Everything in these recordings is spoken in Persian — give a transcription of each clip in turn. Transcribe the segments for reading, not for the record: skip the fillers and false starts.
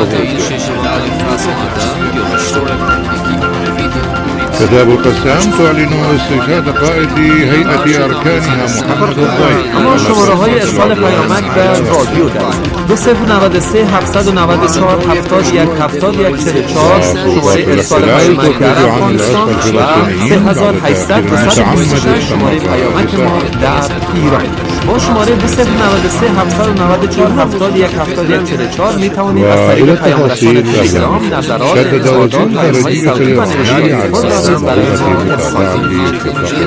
كتاب القسام تعلن استشهاد قائد هيئة أركانها محمد الضيف. اما شماره‌های ارسال پیامک به رادیو دارید: 2093 794 71 71 44 شماره ارسال پیامک در افغانستان و 3800 226 شماره پیامک ما در ایران. با شماره 2093 794 71 71 44 می توانید از طریق پیامرسان تلگرام نظرات، انتقادات، پیام‌های صوتی و نوشته خود را نیز برای ما ارسال کنید.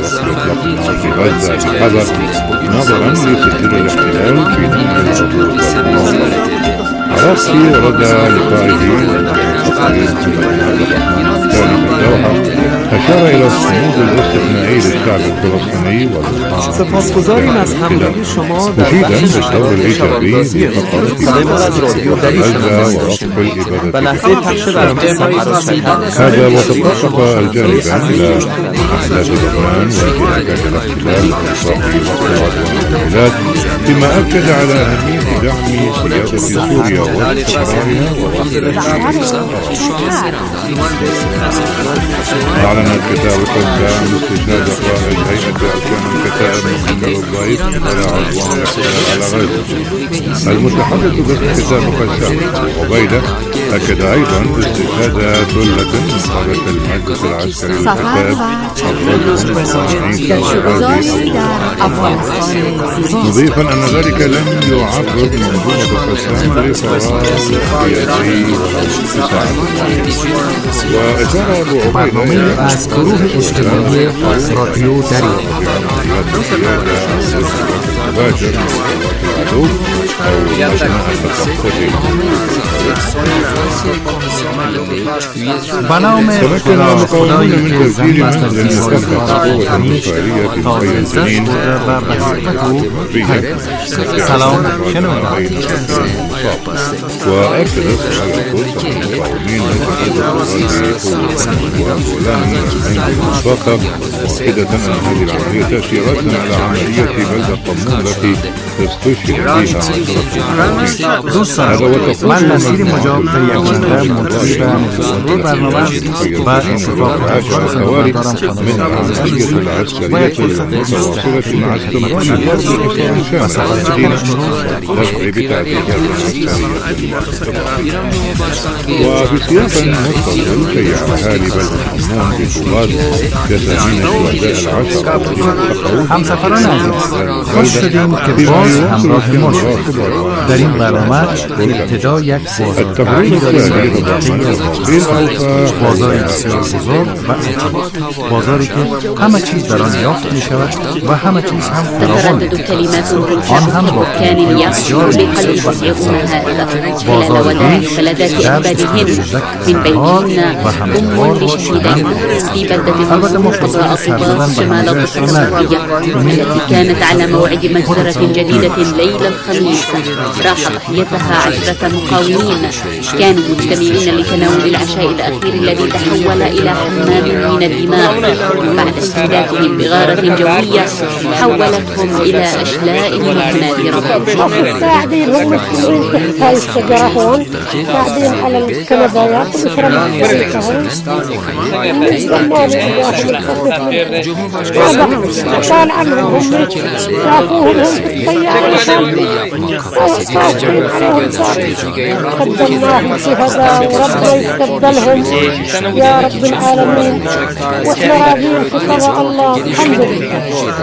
نظرا لسجل الاحتلال في عراقي ورد لقائه أشار إلى الصمود الاستثنائي للشعب الفلسطيني سپاسگزاریم از همراهی شما در مشيدا بالدور الإيجابي في و لحظه پخش برنامه سفر شهر. هذا وتطرق الجانبان إلى أحداث لبنان وانتهاكات الاحتلال والعدوان فيما أكد على أهمية دعم سيادة سوريا واستقرارها أعلن الكتاب القسام استشهاد قائد هيئة أركان الكتائب محمد الضيف على عدوان الاحتلال على غزة. المتحدث باسم كتاب القسام عبيدة أكد أيضا استشهاد ثلة من قادة المجلس العسكري مضيفا أن ذلك لم يعرض منظومة القسام لفراغ سياسي وإشار أبو عبيدة از گروه اجتماعی رادیو دریا به نام خدای که زمین از تفسیر تا عزت و بسیطت او سلام شنوندگان. وأكد على فرصة المقاومين فقط مؤكدة أن هذه العملية تأتي ردا على عملية بلدة طمون التي استشهد فيها دوستان، من نصیر مجاب تیکنده مدعی به نفسانور برنامه و اتفاق افراد خدمت دارم خانمان العسكرية المتواصلة مع استمرار الحرب و سفر وفي سياق متصل شيع أهالي بلدة حمام بطولات جسامين الشهداء العشرة. همسفران عزیز، خوش شدیم که باز همراه ما شدید. در این برنامه ابتدا یک بازاری داریم بازاری بسیار بزرگ و عجیب، بازاری که همه چیز در آن یافت می شود و همه چیز هم فراوان آن هم با قیمت بسیار بسیار خلال وداع خلدات إقبالهن من بينهن أم لشهيدين في بلدة محافظة أطباء شمال الضفة الغربية التي كانت على موعد مجزرة جديدة ليلة الخميس راح ضحيتها 10 مقاومين كانوا مجتمعين لتناول العشاء الأخير الذي تحول إلى حمام من الدماء بعد استهدافهم بغارة جوية حولتهم إلى أشلاء متناثرة. هاي الشجرة هون قاعدين على الكنبايات بشرب كان عنهم هم شافوهم قدمناهم شهداء وربنا يتقبلهم يا رب العالمين واحنا راضين في قضاء الله الحمد لله.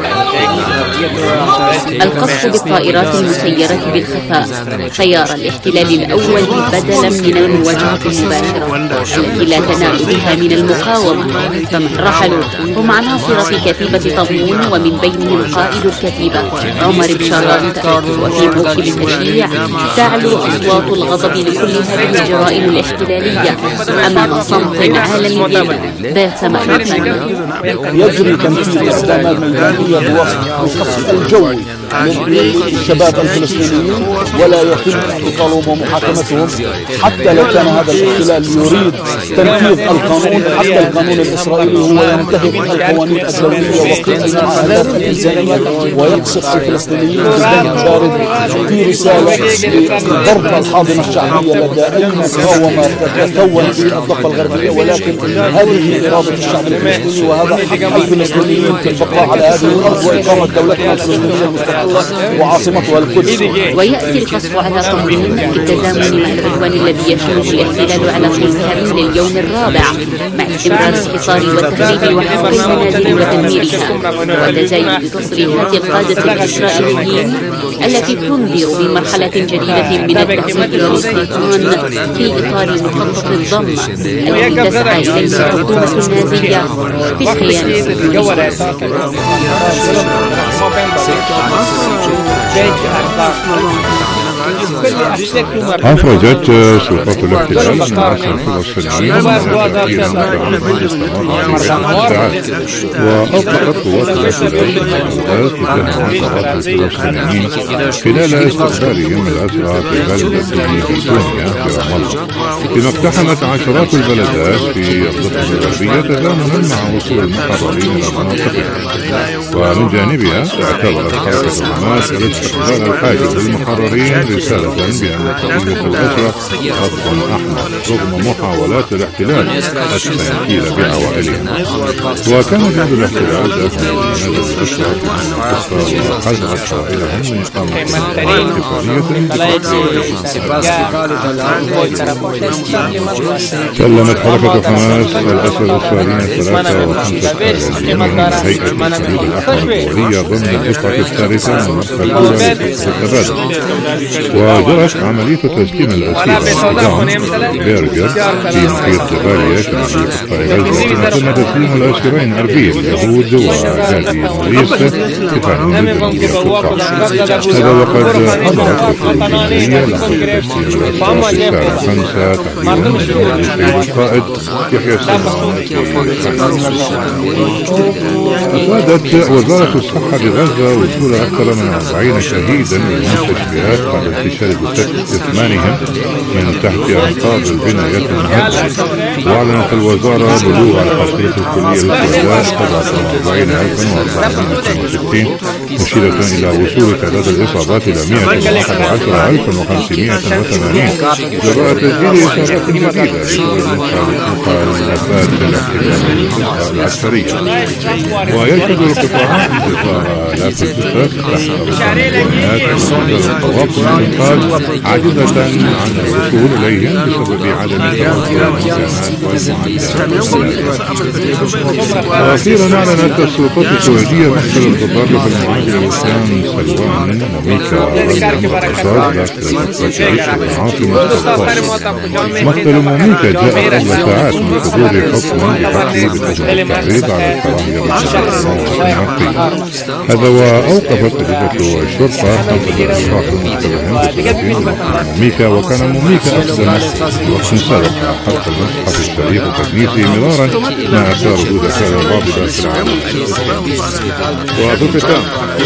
القصف بالطائرات المسيرة بالخفاء خيار الاحتلال الأول بدلا من المواجهة المباشرة التي لا تنال بها من المقاومة. رحلوا هم عناصر في كتيبة طمون ومن بينهم قائد الكتيبة عمر بشارات، وفي موكب التشييع تعلو أصوات الغضب لكل هذه الجرائم الاحتلالية أمام صمت عالمي بات مأمونا. يجري تنفيذ إعدامات ميدانية بوصف القصف الجوي للشباب الفلسطينيين ولا يتم اعتقالهم ومحاكمتهم، حتى لو كان هذا الاحتلال يريد تنفيذ القانون، حتى القانون الإسرائيلي هو ينتهك القوانين الدولية والمعاهدات الإنسانية ويقصف الفلسطينيين بدم بارد. في رسالة لضرب الحاضنة الشعبية لدى أي مقاومة تتكون في الضفة الغربية، ولكن هذه إرادة الشعب الفلسطيني وهذا حق الفلسطينيين في البقاء على هذه الأرض وإقامة دولتنا الفلسطينية المستقلة وعاصمتها القدس. ويأتي القصف على طهران بالتزامن مع العدوان الذي يشمل الاحتلال على قسم لليوم الرابع، مع استمرار الحصار والتخريب وحرق المنازل وتدميرها، وتزايد تصريحات القادة الإسرائيليين التي تنذر بمرحلة جديدة من التخطيط والاستيطان في إطار مخطط الضم الذي تسعى إليه الحكومة النازية في الخيانة. أفرجت سلطات الاحتلال من 10 فلسطينيين وأطلقت قوات الاحتلال تجاه الفلسطينيين خلال استقبالهم الأسرى في بلدة بيتونيا في رام الله، فيما اقتحمت عشرات البلدات في الضفة الغربية تزامنا مع وصول المحررين إلى مناطقهم. ومن جانبها اعتبرت حركة حماس الاستقبال الحاجز للمحررين رسالة بأن قضية الأسرى خط أحمر رغم محاولات الاحتلال التنكيل بعوائلهم. وكان جند الاحتلال دافعا لنادي الأسرى وحزم عشائرهم من إقامة اتفاقية. سلمت حركة حماس الأسرى الإسرائيليين 53 من هيئة الصليب الأحمر الدولية ضمن الدفعة الثالثة من المرحلة الأولى للتبادل. وجرت عملية تسليم الأسير دان بيرجر في محيط غالية في محيط قطاع غزة، فيما تم تسليم الأسيرين أربيل يهود وغازي موريس اتفاقا هذا وقد أمرت الجمهورية لعملية تسليم الأسير الساعة 5 تحديدا القائد يحيى سلمان. أفادت وزارة الصحة بغزة وصول أكثر من 40 شهيدا للمستشفيات بعد انتشار جثمانهم من تحت أنقاض البنايات المهدمة. وأعلنت الوزارة بلوغ الحصيلة الكلية للشهداء 47,460 مشيرة إلى وصول تعداد الإصابات إلى 111,580 جراء تسجيل إصابات جديدة بسبب مخالفات الاحتلال العسكرية. ويشهد القطاعات انتصار آلاف الجثث تحت رقابات الطواقم والإنقاذ عاجزة عن الوصول إليهم بسبب عدم توفر المكانات والمعدات. وأخيرا أعلنت السلطات السعودية مقتل التطرف المعادي لوسام سلوان وميكا الاقتصاد داخل تعيش العاصمة القاهرة. مقتل موميكا جاء قبل ساعات من صدور حكم بحقه بسبب التعريض على الكراهية الشرعية. هذا وأوقفت أجهزة الشرطة 5 أشخاص متبعين بسبب موميكا. وكان موميكا أقدم وقت سابق حرق المتحف الشريف وتكنيسه مرارا مع أثار ردود فعل الرافضة في العالم. وفي الختام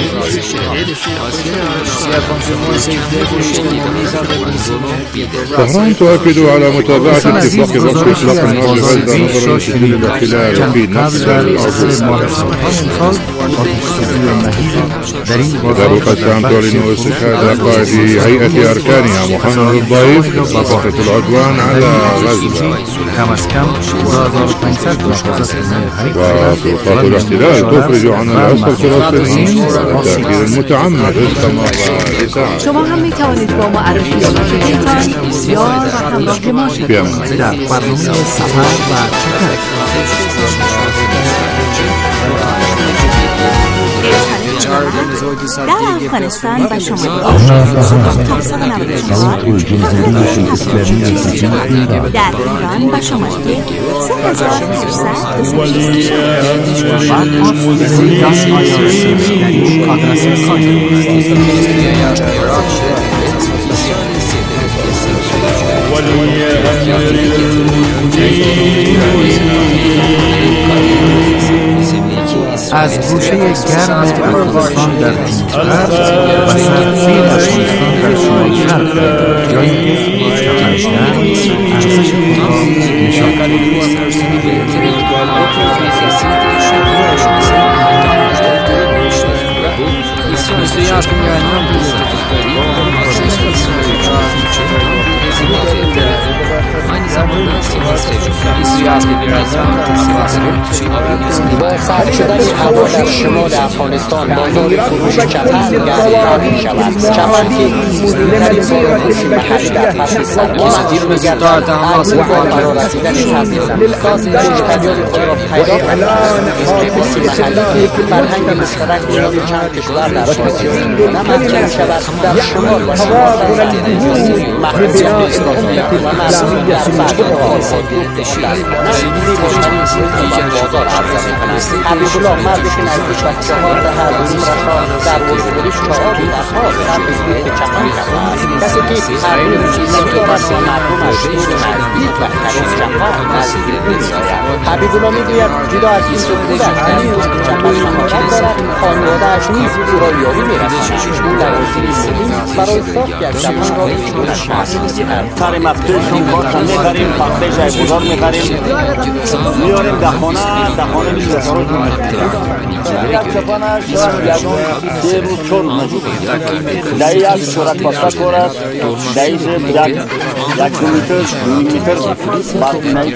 طهران تؤكد على متابعة اتفاق وقف إطلاق النار لغزة نظرا لتسجيل الاحتلال في نفس العصور. ودار القسام تعلن استشهاد قائد هيئة أركانها محمد الضيف فترة العدوان على غزة. وسلطات الاحتلال تفرج عن الأسرى الفلسطينيين والتأكيد المتعمد استمر لساعة. شما هم میتوانید با معرفی وجودتان بسیار و همراه ما شوید در برنامه سفر و چکر. در افغانستان با شما در ایران با شما از گوشه گرم افغانستان در جنوب و سرزیر افغانستان در شمال شرق جایی که چپنگر ارزش خود را نشان با سرد شدن هوا در شمال افغانستان بازار فروش چپن گرم‌تر می‌شود. چپن که مهم‌ترین بازارفروشی محلی در فصل سرما محسوب می‌گردد، اکنون با فرارسیدن فصل زمستان اشتیاق خود را پیدا کرده است. استفاده محلی که فرهنگ مشترک میان چند کشور در آسیا نمایان می‌شود. در شمال و شمال محرومیت اقتصادی و مردمی در فرد آزاد بازار عرضه می‌کنند. حبیب الله مردی که نزدیک و 4 دهه را در ورزش چهاری دهها سر به سوی چپن کرده است. کسی که هر روز نمی‌دارد با مردمش دور نزدیک و قریب چپن نزدیک می‌آید. حبیب الله می‌گوید جدا از این که کودک در چپن مهارت دارد، خانواده‌اش نیز او را یاری می‌رساند. او لوازم مهم برای ساخت یک چپن را پیش‌بینی کرد. سر مفتوحشون باشن می‌خریم، پنبه جایگزار می‌خریم، میاریم دخانه میشه بساروش یک چپانش یادون 3 روز 4 روز دهی از شورت پاستا کورد دهی زب یک کیلومتر 2 متر بعد نهی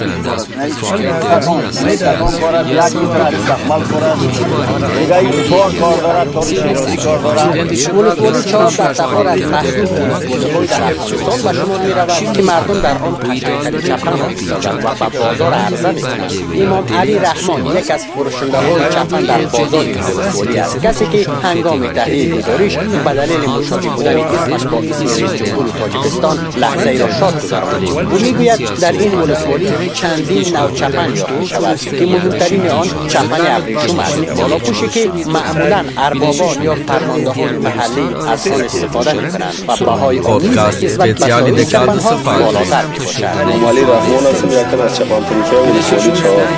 تکان کورد 1 متر استقبال کورد دیگه طور کار دارد طوری شیرازی کار دارد ولسوالی 4 دسته‌ها از محصول ولسوالی در افغانستان و شمال می‌رود که مردم در آن قشنگ‌ترین چپن را می‌سازند و به بازار عرضه می‌کنند. امام علی رحمان یک از فروشنده‌های چپن در بازار ولسوالی است، کسی که هنگام تهیه گزارش به دلیل مشابه بودن اسمش با اسم رئیس جمهور تاجیکستان لحظه‌ای را شاد گذراند. او می‌گوید در این ولسوالی چندین نوع چپن یافت می‌شود که مهمترین آن چپن ابریشم است، بالاپوشی که معمولاً اربابان یا فرماندهان محلی از آن استفاده می‌کنند و بهای آن نیز نسبت به سایر چپن‌ها بالاتر می‌باشد. مالی رحمان هستم، یک از چپن فروش‌های ولسوالی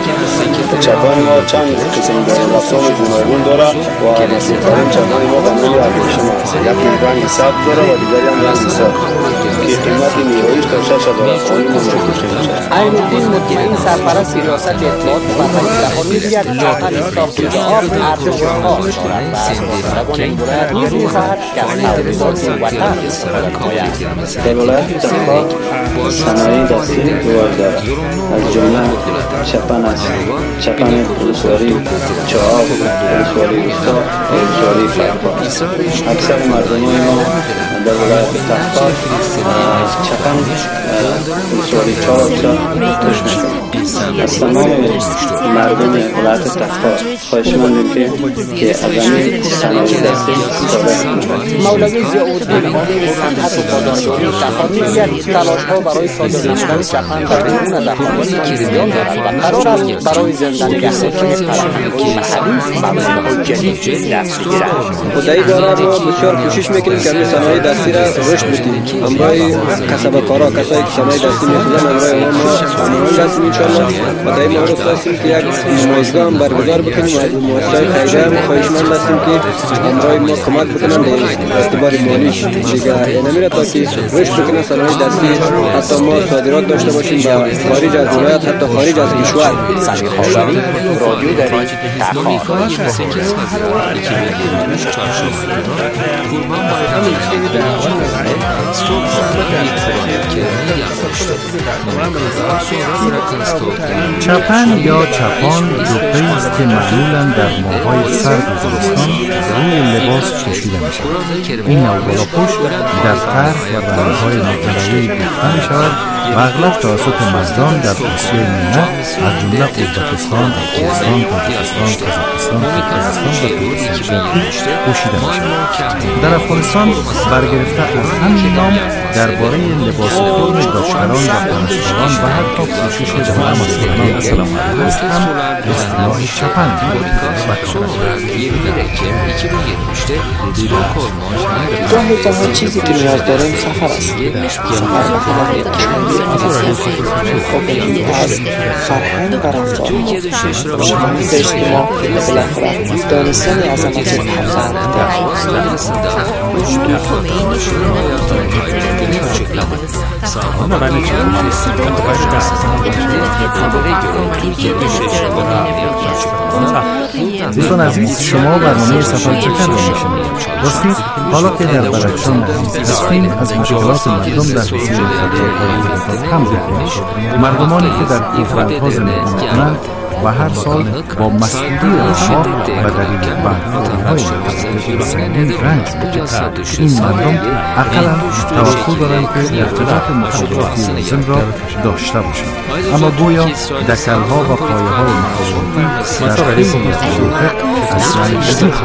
چپن ما چند قسم داریم، اقسام گوناگون داره و مشهورترین چپن ما به نام ابریشم است. یکی رنگ سبز داره و دیگری هم رنگ سرخ که قیمت نیرویش تا 6,000 افغانی مشخص میشه. عین‌الدین مطمئن سرپرست ریاست اطلاعات و فرهنگ جهانی می‌گوید چپن ساختگی آب ارزش خاص دارد و از بازرگان این ولایت نیز می‌خواهد که از تجهیزات وطن استفاده نماید. در ولایت تخار صنایع دستی رواج دارد، از جمله چپن است، چپن ولسوالی چهاب، ولسوالی وسطا و ولسوالی فرقا. اکثر مردمان ما در ولایت تخار چپن ولسوالی چهاب توش میکنند. از تمام مردم ولایت تخار خواهشمندیم که از این صنایع دستی استفاده کنند. مولوی ضیاءالدین مدیر صنعت و بازارداری تخار می‌گوید تلاش‌ها برای صادر نمودن چپن در بیرون از افغانستان زیاد دارد و قرار است برای زنده نگهداری فرهنگ‌های محلی برنامه‌های جدید دست بگیرد. خدایی دارد ما بسیار کوشش میکنیم که همین صنایع دستی را رشد بدیم. همراه کسب‌کارا، کسایی که صنایع دستی می‌سازند، همراه ما همراه هستیم انشاءالله. خدایی ما رو خواستیم که یک نمایشگاه هم برگزار بکنیم و از مؤسسه‌های خیریه هم خواهشمند هستیم که همراه ما کمک بکنن در اعتبار مالی دیگه نمیره تا که رشد بکنه صنایع دستی، حتی ما صادرات داشته باشیم به خارج از ولایت، حتی خارج از کشور. سمیر خاوری، رادیو دری تخار. چپن یا چپان جبه‌ای است که معمولاً در ماه‌های سرد زمستان روی لباس پوشیده می‌شود. این نوع بالاپوش در طرح و رنگ‌های متنوعی گفته می‌شود و اغلب توسط مردان در آسیای میانه از جمله ازبکستان، افغانستان، تاجیکستان، قزاقستان، قرقیزستان و ترکمنستان پوشیده می‌شود. در افغانستان برای برگرفته از همین نام درباره لباس فرم داشتران و پرستاران و حتی پوشش دارم از زنان اسلام روز هم اصطلاح چپن گاهی جهان چیزی که نیاز داریم سفر است. سفر به خلال خوبی از فرهنگ و رفتار شناخت اجتماع و بالاخره دانستن عظمت فرزند دوستان عزیز، شما برنامه سفر چکن را میشنوید. راستی حالا که در بدخشان هستیم از مشکلات مردم در حصول خدمات هم بگوییم. مردمانی که در کوهره‌ها زندگی می‌کنند و هر سال با مسئولی آنها و دلیل برنامه‌های متعدد سنگین رنج می‌کشند. این مردم اقلاً توقع دارند که ارتباط مخابراتی لازم را داشته باشند، اما گویا دکل‌ها و پایه‌های مخابراتی در خیلی مناطق از رنج دور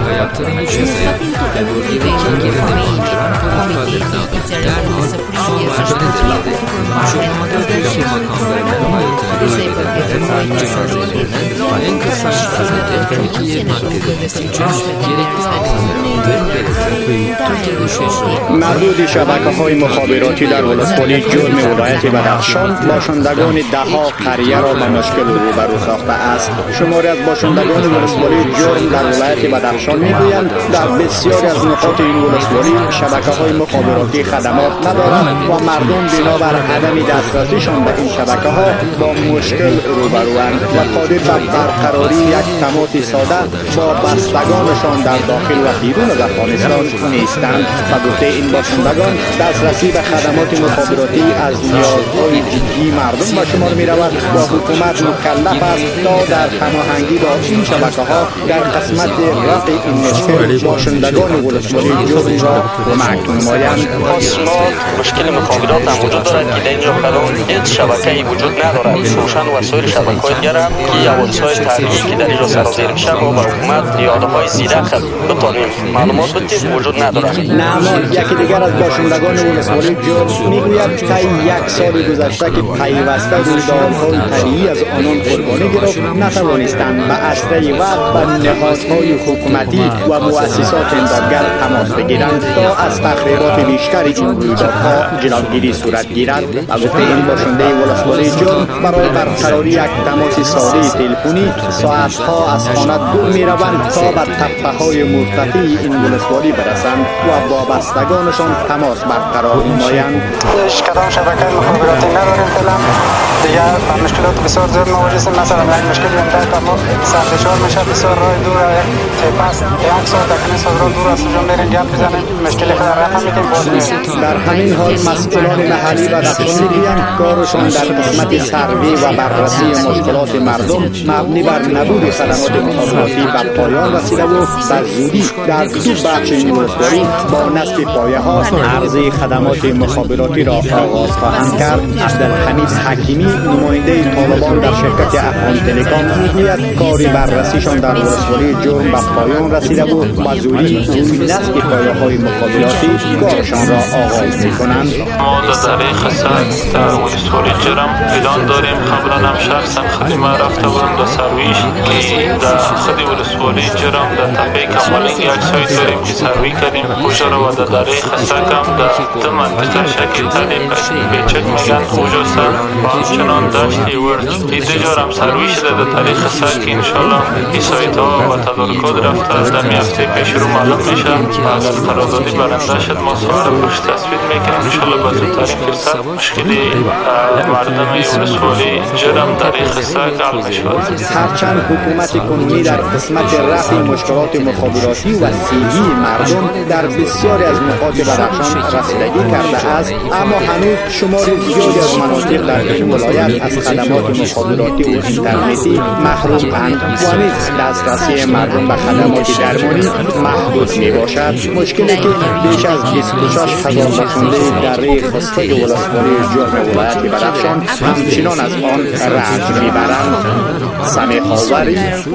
محدود شبکه‌های مخابراتی در ولسوالی جرم ولایت بدخشان باشندگان ده‌ها قریه را به مشکل روبرو ساخته است. شماری از باشندگان ولسوالی جرم در ولایت بدخشان می‌گویند در بسیاری از نقاط این ولسوالی شبکه‌های مخابراتی خدمات ندارند و مردم بنابر عدم دسترسیشان به این شبکه‌ها با مشکل روبروند و قادر به برقراری یک تماس ساده با بستگانشان در داخل و بیرون از افغانستان نیستند. و گفته این باشندگان دسترسی به خدمات مخابراتی از نیازهای جدی مردم به شمار می رود و حکومت مکلف است تا در هماهنگی با این شبکه‌ها در قسمت رفع این مشکل باشندگان ولسوالی جرم را کمک نمایند. مشکل مخابرات هم وجود دارد که در اینجا کدام هیچ شبکه‌ای وجود ندارد. روشن وسایل شبکه‌های دیگر هم که حوادث‌های طبیعی که در اینجا سرازیر میشه و به حکومت یادهای زیاده خود بتانیم معلومات بدیم وجود ندارد. اما یکی دیگر از باشندگان ولسوالی جرم میگوید طی یک سال گذشته که پیوسته رویدادهای طبیعی از آنان قربانی گرفت نتوانستند به اسرع وقت به نهادهای حکومتی و مؤسسات امدادگر تماس بگیرند تا از تخریبات بیشتر این رویدادها جلوگیری صورت گیرد. البته این باشنده ولسوالی جرم برای برقراری یک تماس ساده تلفنی ساعتها از خانه دور میروند تا به تپه‌های مرتفع این ولسوالی برسند و با بستگانشان تماس برقرار نمایند. کدام شبکه مخابراتی نداریم فعلا دیگه با مشکلات بسیار زیاد مواجه هستیم. مثلا یک مشکل اینترنت ما سرفشار میشه، بسیار راه دور یک پس یک ساعت تقریبا صدرا دور از اونجا میریم گپ بزنیم مشکلی خود رقم میتیم باز. در همین حال مسئولان محلی و دفتر میگویند کارشان در قسمت سروی و بررسی مشکلات مردم مبنی بر نبود خدمات مخابراتی به پایان رسیده و به زودی در دو بخش این ولسوالی با نصب پایه‌ها عرضه خدمات مخابراتی را آغاز خواهند کرد. عبدالحمید حکیمی نماینده طالبان در شرکت افغان تلکام میگوید کاری بررسیشان در ولسوالی جرم به پایان رسیده و به زودی روی نصب پایه‌های مخابراتی کارشان را آغاز می‌کنند. ما در تاریخ سال در ولسوالی جرم اعلان داریم. قبلا هم شخصا خدمه رفته بودند و سرویش که در خود ولسوالی جرم در تپه کمالنگ یک سایت داریم که سروی کردیم خوشا را و در تاریخ سکم در دو منطقه شکل تعلیم بیچک میگن خوشا سر و همچنان داشتی ورد ایده جارم سروی شده در تاریخ سک که انشاءالله این سایت ها و تدارکات رفته در میفته پیش رو معلوم میشه و از قراردادی برنده شد ما سوال پوش تصویر میکنیم انشاءالله با زودترین فرصت مشکلی مردم ولسوالی جرم تاریخ سک حل میشود. هرچند حکومت کنونی در قسمت رفع مشکلات مخابراتی و صحی مردم در بسیاری از نقاط بدخشان رسیدگی کرده است، اما هنوز شمار زیادی از مناطق در این ولایت از خدمات مخابراتی و اینترنتی محروم‌اند و نیز دسترسی مردم به خدمات درمانی محدود میباشد. مشکلی که بیش از 26,000 باشنده دره خسته ولسوالی جرم ولایت بدخشان همچنان از آن رنج میبرند. سمیع آوری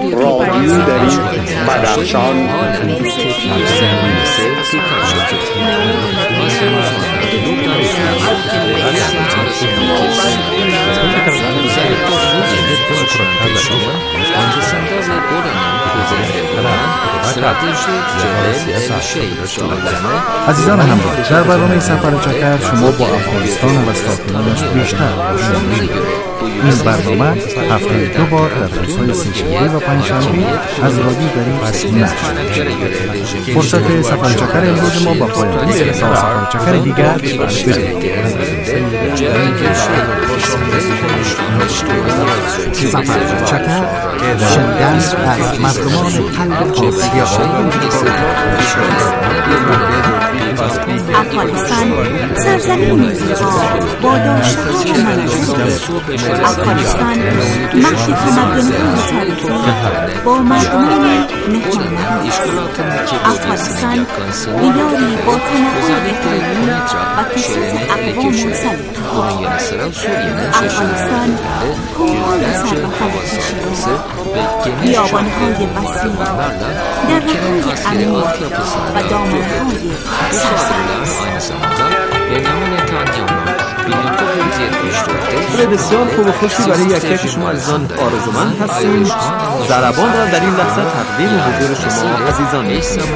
رادیو دری بدخشان. عزیزان همراه، در برنامه سفر چکر شما با افغانستان و ساکنانش بیشتر آشنا می‌شوید. این برنامه هفته 2 بار در روزهای سه‌شنبه و پنجشنبه از رادیو دری نشر می‌شود. فرصت سفر چکر امروز ما با پایان رسید. تا سفر چکر دیگر سفر چکر شنیدن از مردمان قلب خاکی افغانستان سرزمینی زیبا با داشته‌ها و مناظر. افغانستان مهد تمدن‌های تاریخی با مردمان مهمان‌نواز. افغانستان دیاری با تنوع اقلیمی و کثرت اقوام و سلیقه‌ها. افغانستان کوه‌های سربفلکی شیرین، بیابان‌های وسیع، دره‌های عمیق و دامنه‌های سرسبز. بسیار خوب و خوشی برای یک شما عزیزان آرزومند هستیم. ضربان را در این لحظه تقدیم حضور شما عزیزان می‌کنیم.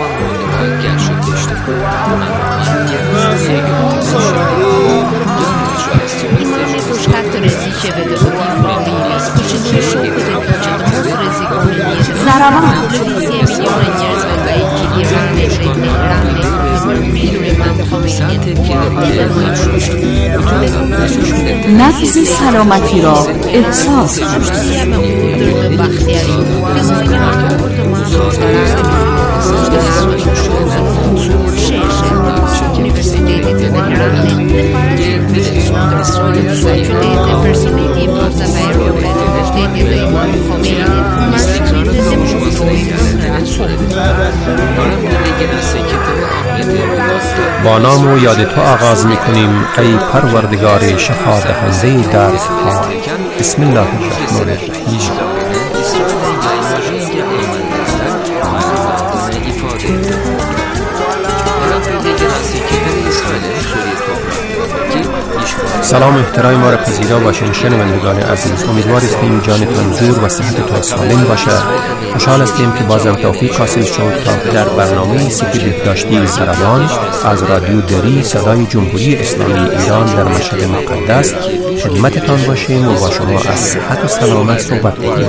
نفس سلامتی را احساس با نام و یاد تو آغاز می‌کنیم ای پروردگار شفا دهنده دردها. بسم الله الرحمن الرحیم. سلام احترام ما را پذیرا باشین شنوندگان عزیز. امیدوار هستیم جانتان جور و صحتتان سالم باشد. خوشحال هستیم که بازم توفیق حاصل شد تا در برنامه سپید داشتی زربان از رادیو دری صدای جمهوری اسلامی ایران در مشهد مقدس خدمتتان باشیم و با شما از صحت و سلامت صحبت کنیم.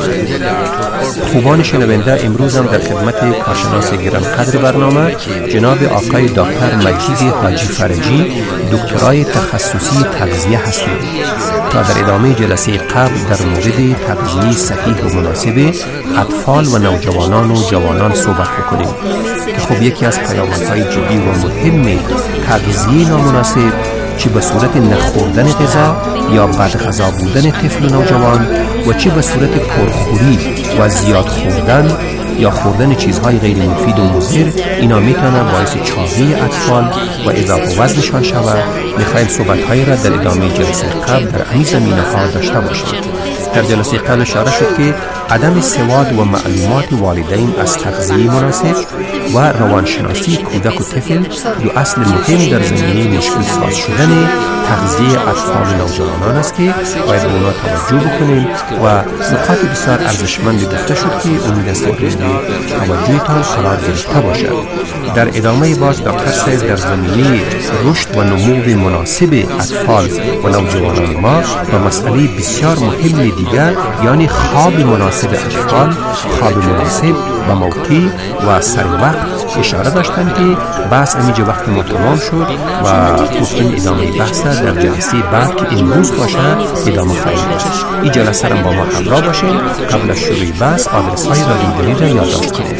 خوبان شنونده، امروز هم در خدمت کارشناس گرانقدر برنامه جناب آقای دکتر مجید حاجی فرجی دکترای تخصصی تغذیه هستیم تا در ادامه جلسه قبل در مورد تغذیه صحیح و مناسب اطفال و نوجوانان و جوانان صحبت بکنیم که خب یکی از پیامدهای جدی و مهم تغذیه نامناسب چه به صورت نخوردن غذا یا بدغذا بودن طفل و نوجوان و چه به صورت پرخوری و زیاد خوردن یا خوردن چیزهای غیر مفید و مضر، اینا میتونه باعث چاقی اطفال و اضافه وزنشان شود. میخوایم صحبت‌های را در ادامه جلسه قبل در این زمینه‌ها داشته باشیم. در جلسه قبل اشاره شد که عدم سواد و معلومات والدین از تغذیه مناسب و روانشناسی کودک و طفل دو اصل مهم در زمینه مشکل ساز شدن تغذیه اطفال و نوجوانان است که باید به اونا توجه بکنیم و نکات بسیار ارزشمند گفته شد که امید است که توجهتان قرار گرفته باشد. در ادامه باز دکتر صاحب در زمینه رشد و نمو مناسب اطفال و نوجوانان ما و مسئله بسیار مهم دیگر یعنی خواب مناسب اطفال، خواب مناسب و موقع و سر وقت اشاره داشتن که بحث همینجا وقت ما تمام شد و گفتیم ادامه بحث در جلسه بعد که امروز باشه ادامه خواهیم داشت. این جلسه را با ما همراه باشین. قبل از شروع بحث آدرس های رادیو دری را یادداشت کنید.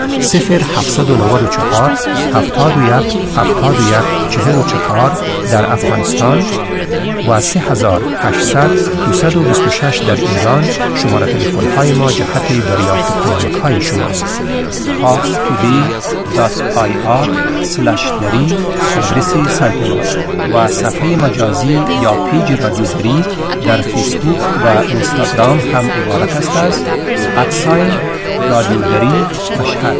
0794 71 71 44 در افغانستان و 3800 226 در ایران شماره تلفن های ما جهت دریافت کمک های شماست. talk2b.ir/dari آدرس سایت ما و صفحه مجازی یا پیج رادیو دری در فیسبوک و اینستاگرام هم عبارت است از ادساین رادیوگری مشهد.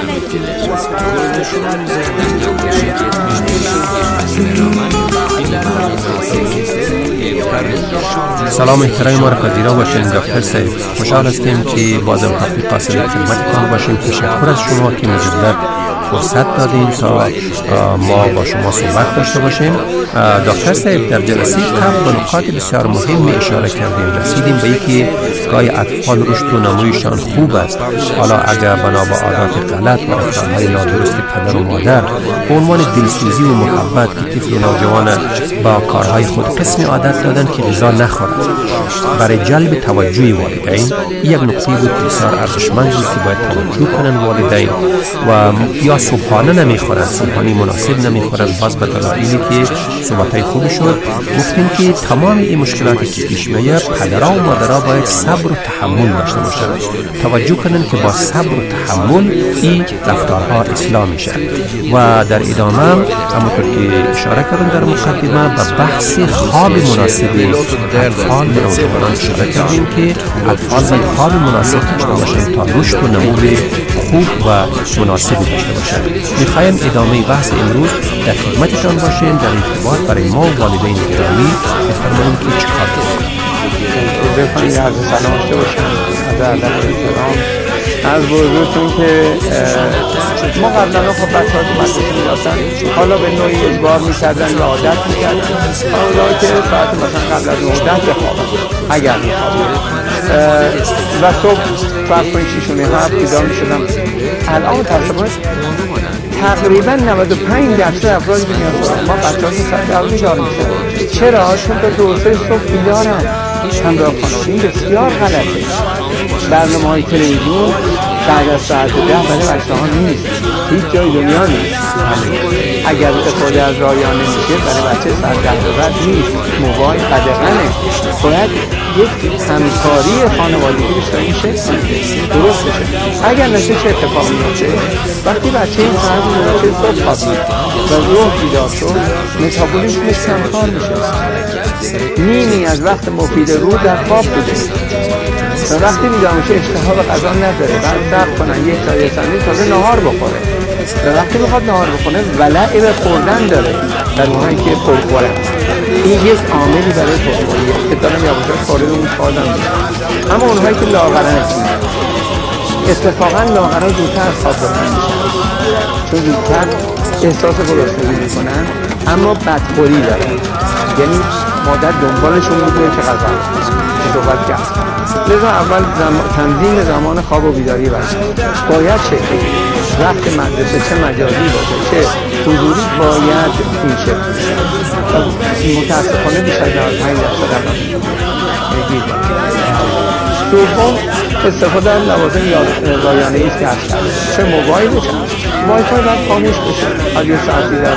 سلام احترام ما را پذیرا باشین دکتر صاحب. خوشحال هستیم که بازم هفته فاصله خدمتتان باشیم. تشکر از شما که مجدد فرصت دادین تا ما با شما صحبت داشته باشیم. دکتر صاحب در جلسه قبل به نکات بسیار مهم اشاره کردیم. رسیدیم به اینکه گاهی اطفال رشد و نمویشان خوب است، حالا اگر بنا به عادات غلط و رفتارهای نادرست پدر و مادر به عنوان دلسوزی و محبت که طفل و نوجوان با کارهای خود قسم عادت دادن که غذا نخورد، برای جلب توجه والدین یک نکته بود بسیار ارزشمند بود که باید توجه کنن والدین. و یا صبحانه نمیخورن، صبحانه مناسب نمیخورن، باز به دلایلی که صحبتای خوب شد گفتیم که تمام این مشکلاتی که پیش میاد پدرها و مادرها باید صبر و تحمل داشته باشن. توجه کنن که با صبر و تحمل این رفتارها اصلاح میشه. و در ادامه همونطور که اشاره کردم در مقدمه به بحث خواب مناسب اطفال و نوجوانان اشاره کردیم که اطفال باید خواب مناسب داشته باشن تا رشد و نمو خوب و مناسبی داشته باشن. میخوایم ادامه بحث امروز در خدمتتان باشیم در ارتباط برای ما و والدین گرامی. بفرمایید که چیکار کنیم. بخواهید عرض سلام داشته باشم از ادب و احترام از بزرگتون که ما قبلا خب بچه‌ها تو مدرسه می‌رفتن، حالا به نوعی اجبار می‌کردن یا عادت می‌کردن حالا که ساعت مثلا قبل از 9 بخوابن اگر می‌خوابن و صبح فرض کنید 6:30 بیدار می‌شدم. الان تقریبا 95% افراد دنیا ما بچه‌ها که ساعت اول بیدار میشن. چرا؟ چون تا 2 صبح بیدارن همراه خانواده. این بسیار غلطه. برنامه‌های تلویزیون بعد از ساعت 10 برای بچه‌ها نیست، هیچ جای دنیا نیست. اگر استفاده از رایانه میشه برای بچه ساعت 10 بعد نیست. موبایل قدغنه. باید یک همکاری خانوادگی بشه این شکل درست بشه. اگر نشه چه اتفاقی میفته؟ وقتی بچه این ساعت صبح خوابید و ظهر بیدار شد متابولیسمش کمکار میشه. نیمی از وقت مفید رو در خواب بوده و وقتی بیدار میشه اشتها به غذا نداره، بعد صبر کنن یک تا یک ساعت تازه نهار بخوره و وقتی میخواد نهار بخونه ولع به خوردن داره در اونهایی که پرخورن. این یک عاملی برای پرخوریه که دارم یواشاش وارد اون خوادم میشه. اما اونهایی که لاغرن اتفاقا لاغرن زودتر از خواب بلند میشن چون زودتر احساس گرسنگی میکنن اما بدخوری دارن، یعنی مادر دنبالشون میگه که غذا صحبت کرد. لذا اول تنظیم زمان خواب و بیداری باید چه وقت مدرسه چه مجازی باشه چه حضوری باید این شکل متاسفانه بیشتر 95% دوم استفاده از لوازم رایانه‌ای است که هست، چه موبایل بشن وایفای باید خاموش بشه از یه ساعتی در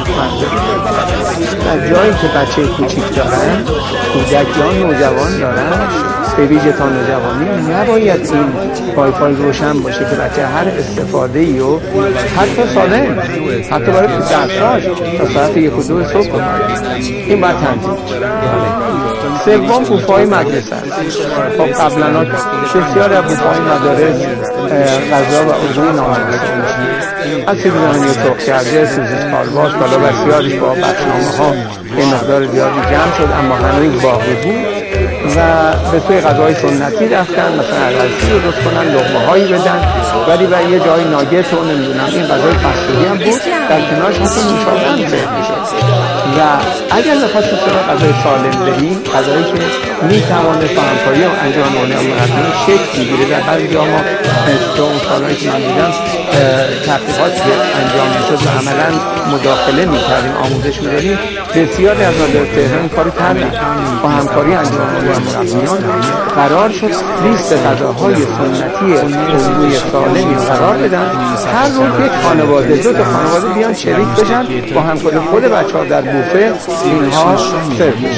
جایی که بچه کوچیک دارن، کودکیان نوجوان دارن، به ویژه تا نوجوانی نباید این وایفای روشن باشه که بچه هر استفاده‌ای و حتی سالم حتی برای درساش تا ساعت 1 و 2 صبح کنه. این باید تنظیم. سوم بوفای مدرسه است. خب قبلا بسیار از بوفای مدارس غذا و عضوی نامدرسه از سیبزمینی و سرخ کرده سوزیس کالباس بالا بسیارش با بخشنامه ها به مقدار زیادی جمع شد اما هنوز باقی بود و به توی غذای سنتی رفتن، مثلا عدسی رو درست کنن لقمه هایی بدن ولی و یه جای ناگت رو نمیدونم این غذای فستفودی هم بود در کنارش حتی نوشابه هم سرو میشد. و اگر نخواست سراغ غذای سالم بریم، غذایی که میتوانه همکاری و انجام مربیان شکل میگیره. در بعضی جا ما تو اون سالهایی که من دیدم تحقیقات انجام میشد و عملا مداخله میکردیم آموزش میدادیم، بسیاری از مدارس تهران کاری کردن با همکاری انجام مربیان قرار شد لیست غذاهای سنتی عضوی سالمی قرار بدن. هر روز یک خانواده دو تا خانواده بیان شریک بشن با همکاری خود بچه‌ها در بوفه اینها سرو میشه.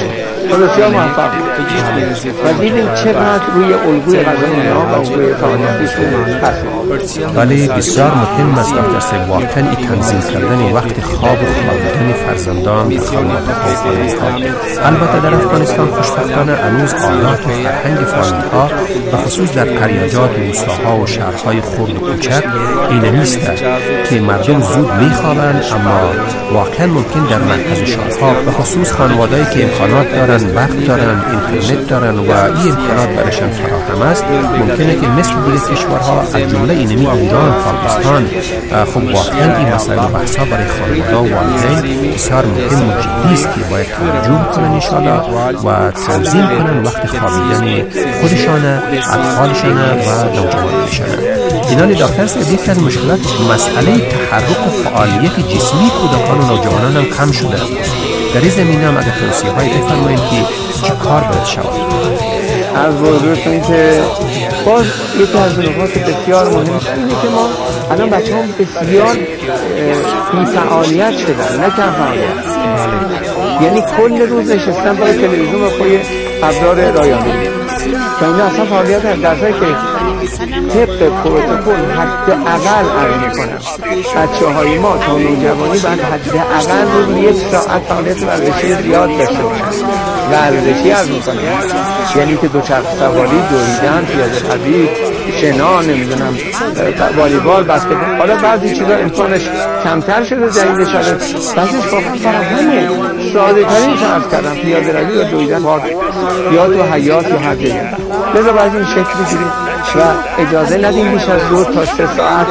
بسیار موفق و دیدیم چقدر روی الگوی غذای اینا و الگوی فعالیتیشون هست. ولی بسیار مهم است دکتر صاحب واقعا این تنظیم کردن وقت خواب و خوابیدن فرزندان در خانواده. البته در افغانستان خوشبختانه هنوز عادات و فرهنگ فامیل‌ها و خصوص در قریاجات و روستاها و شهرهای خرد و کوچک این نیست که مردم زود میخوابند، اما واقعا ممکن در مرکز شهرها و خصوص خانواده‌ای که امکانات دارن، وقت دارن، اینترنت دارن و این امکانات برایشان فراهم است، ممکنه که مثل دیگر کشورها از جمله اینمی ایران، پاکستان، خب واقعا این مسائل و بحث‌ها برای خانواده و والدین بسیار مهم و جدی است که باید توجه کنن ان شاءالله و تنظیم کنن وقت خوابیدن خودشان، اطفالشان و نوجوانانشان. اینان دکتر صاحب یک از مشکلات مسئله تحرک و فعالیت جسمی کودکان و نوجوانان هم کم شده. در این زمینه هم اگر توصیه‌هایی بفرمایید که چه کار باید شود؟ از بزرگتون که باز یکی از نکات بسیار مهم اینه که ما الان بچه هم بسیار بی فعالیت شدن، نه کم فعالیت. یعنی کل روز نشستن برای تلویزیون و پای ابزار رایانه‌ای که اینا اصلا فعالیت هم درسایی که طبق پروتکل حداقل عرض میکنم بچه‌های ما تا نوجوانی باید حداقل روز 1 ساعت فعالیت ورزشی زیاد داشته باشن. ورزشی عرض میکنم یعنی که دوچرخه سواری، دویدن، پیاده روی، شنا، نمیدونم والیبال، بسکتبال. حالا بعضی چیزا امکانش کمتر شده، جدید شده، بعضیش واقعا فراهمه. ساده ترین عرض کردم پیاده روی و دویدن یا تو حیاط یا هر جایی. لذا باید این شکل بگیریم و اجازه ندیم بیش از 2 تا 3 ساعت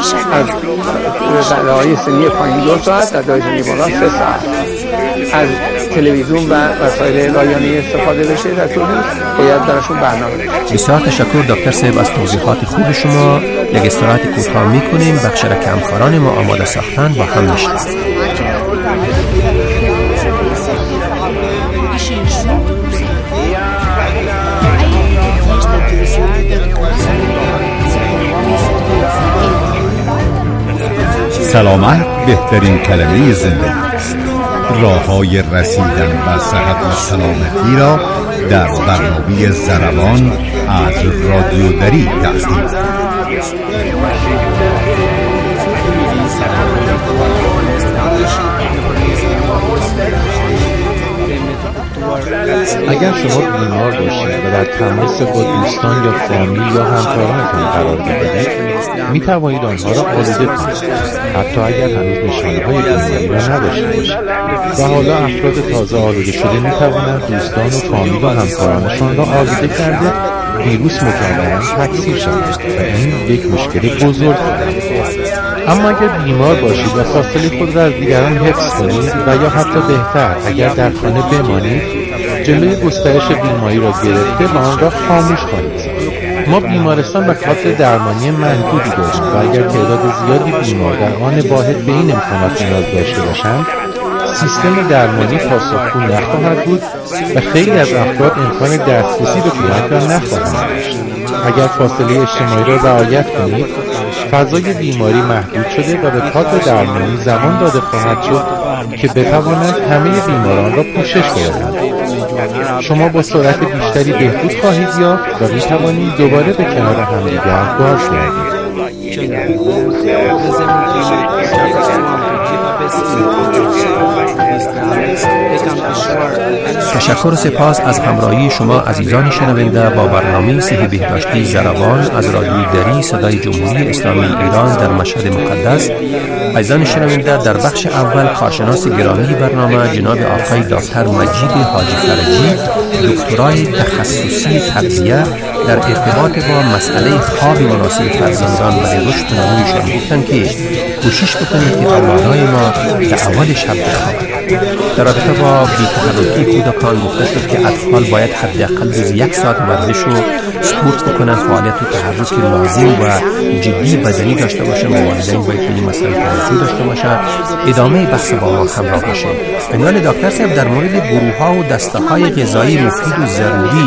از بلای سنی پایین 2 ساعت، از سنی بالا 3 ساعت از تلویزیون و وسایل رایانه‌ای استفاده بشه در طول باید درشون برنامه بشه. بسیار تشکر دکتر صاحب از توضیحات خوب شما. یک استراحت کوتاه می‌کنیم، بخش را که همکاران ما آماده ساختن با هم میشنویم. سلامت بهترین کلمه زندگی است. راه‌های رسیدن به صحت و سلامتی را در برنامه ضربان از رادیو دری تقدیم. اگر شما بیمار باشید و در تماس با دوستان یا فامیل یا همکارانتان قرار بگیرید، می توانید آنها را آلوده کنید، حتی اگر هنوز نشانه‌های بیماری را نداشته باشید. و حالا افراد تازه آلوده شده می توانند دوستان و فامیل و همکارانشان را آلوده کرده ویروس مجددا تکثیر شود و این یک مشکل بزرگ است. اما اگر بیمار باشید و فاصله خود را از دیگران حفظ کنید و یا حتی بهتر اگر در خانه بمانید، جلوی گسترش بیماری را گرفته و آن را خاموش کنید. ما بیمارستان و کادر درمانی محدودی داریم و اگر تعداد زیادی بیمار در آن واحد به این امکانات نیاز داشته باشند، سیستم درمانی پاسخگو نخواهد بود و خیلی از افراد امکان دسترسی به کمک را نخواهند داشت. اگر فاصله اجتماعی را رعایت کنید، فضای بیماری محدود شده و به کادر درمانی زمان داده خواهد شد که بتوانند همه بیماران را پوشش بدهند. شما با سرعت بیشتری بهبود خواهید یافت و می‌توانید دوباره به کنار همدیگر بار شوید. تشکر و سپاس از همراهی شما عزیزان شنونده با برنامه صحی بهداشتی ضربان از رادیوی دری صدای جمهوری اسلامی ایران در مشهد مقدس. عزیزان شنونده، در بخش اول کارشناس گرامی برنامه جناب آقای دکتر مجید حاجی فرجی، دکترای تخصصی تغذیه در ارتباط با مسئله خواب مناسب فرزندان برای رشد نمویشان گفتند که کوشش بکنید که اولادهای ما در اول شب بخوابند. در رابطه با بی‌تحرکی کودکان گفته شد که اطفال باید حداقل روز 1 ساعت ورزش و سپورت بکنن، فعالیت و تحرک لازم و جدی بدنی داشته باشن و والدین باید به این مسئله توجه داشته باشن. ادامه بحث با ما همراه باشید. عنوان دکتر صاحب در مورد گروه‌ها و دسته‌های غذایی مفید و ضروری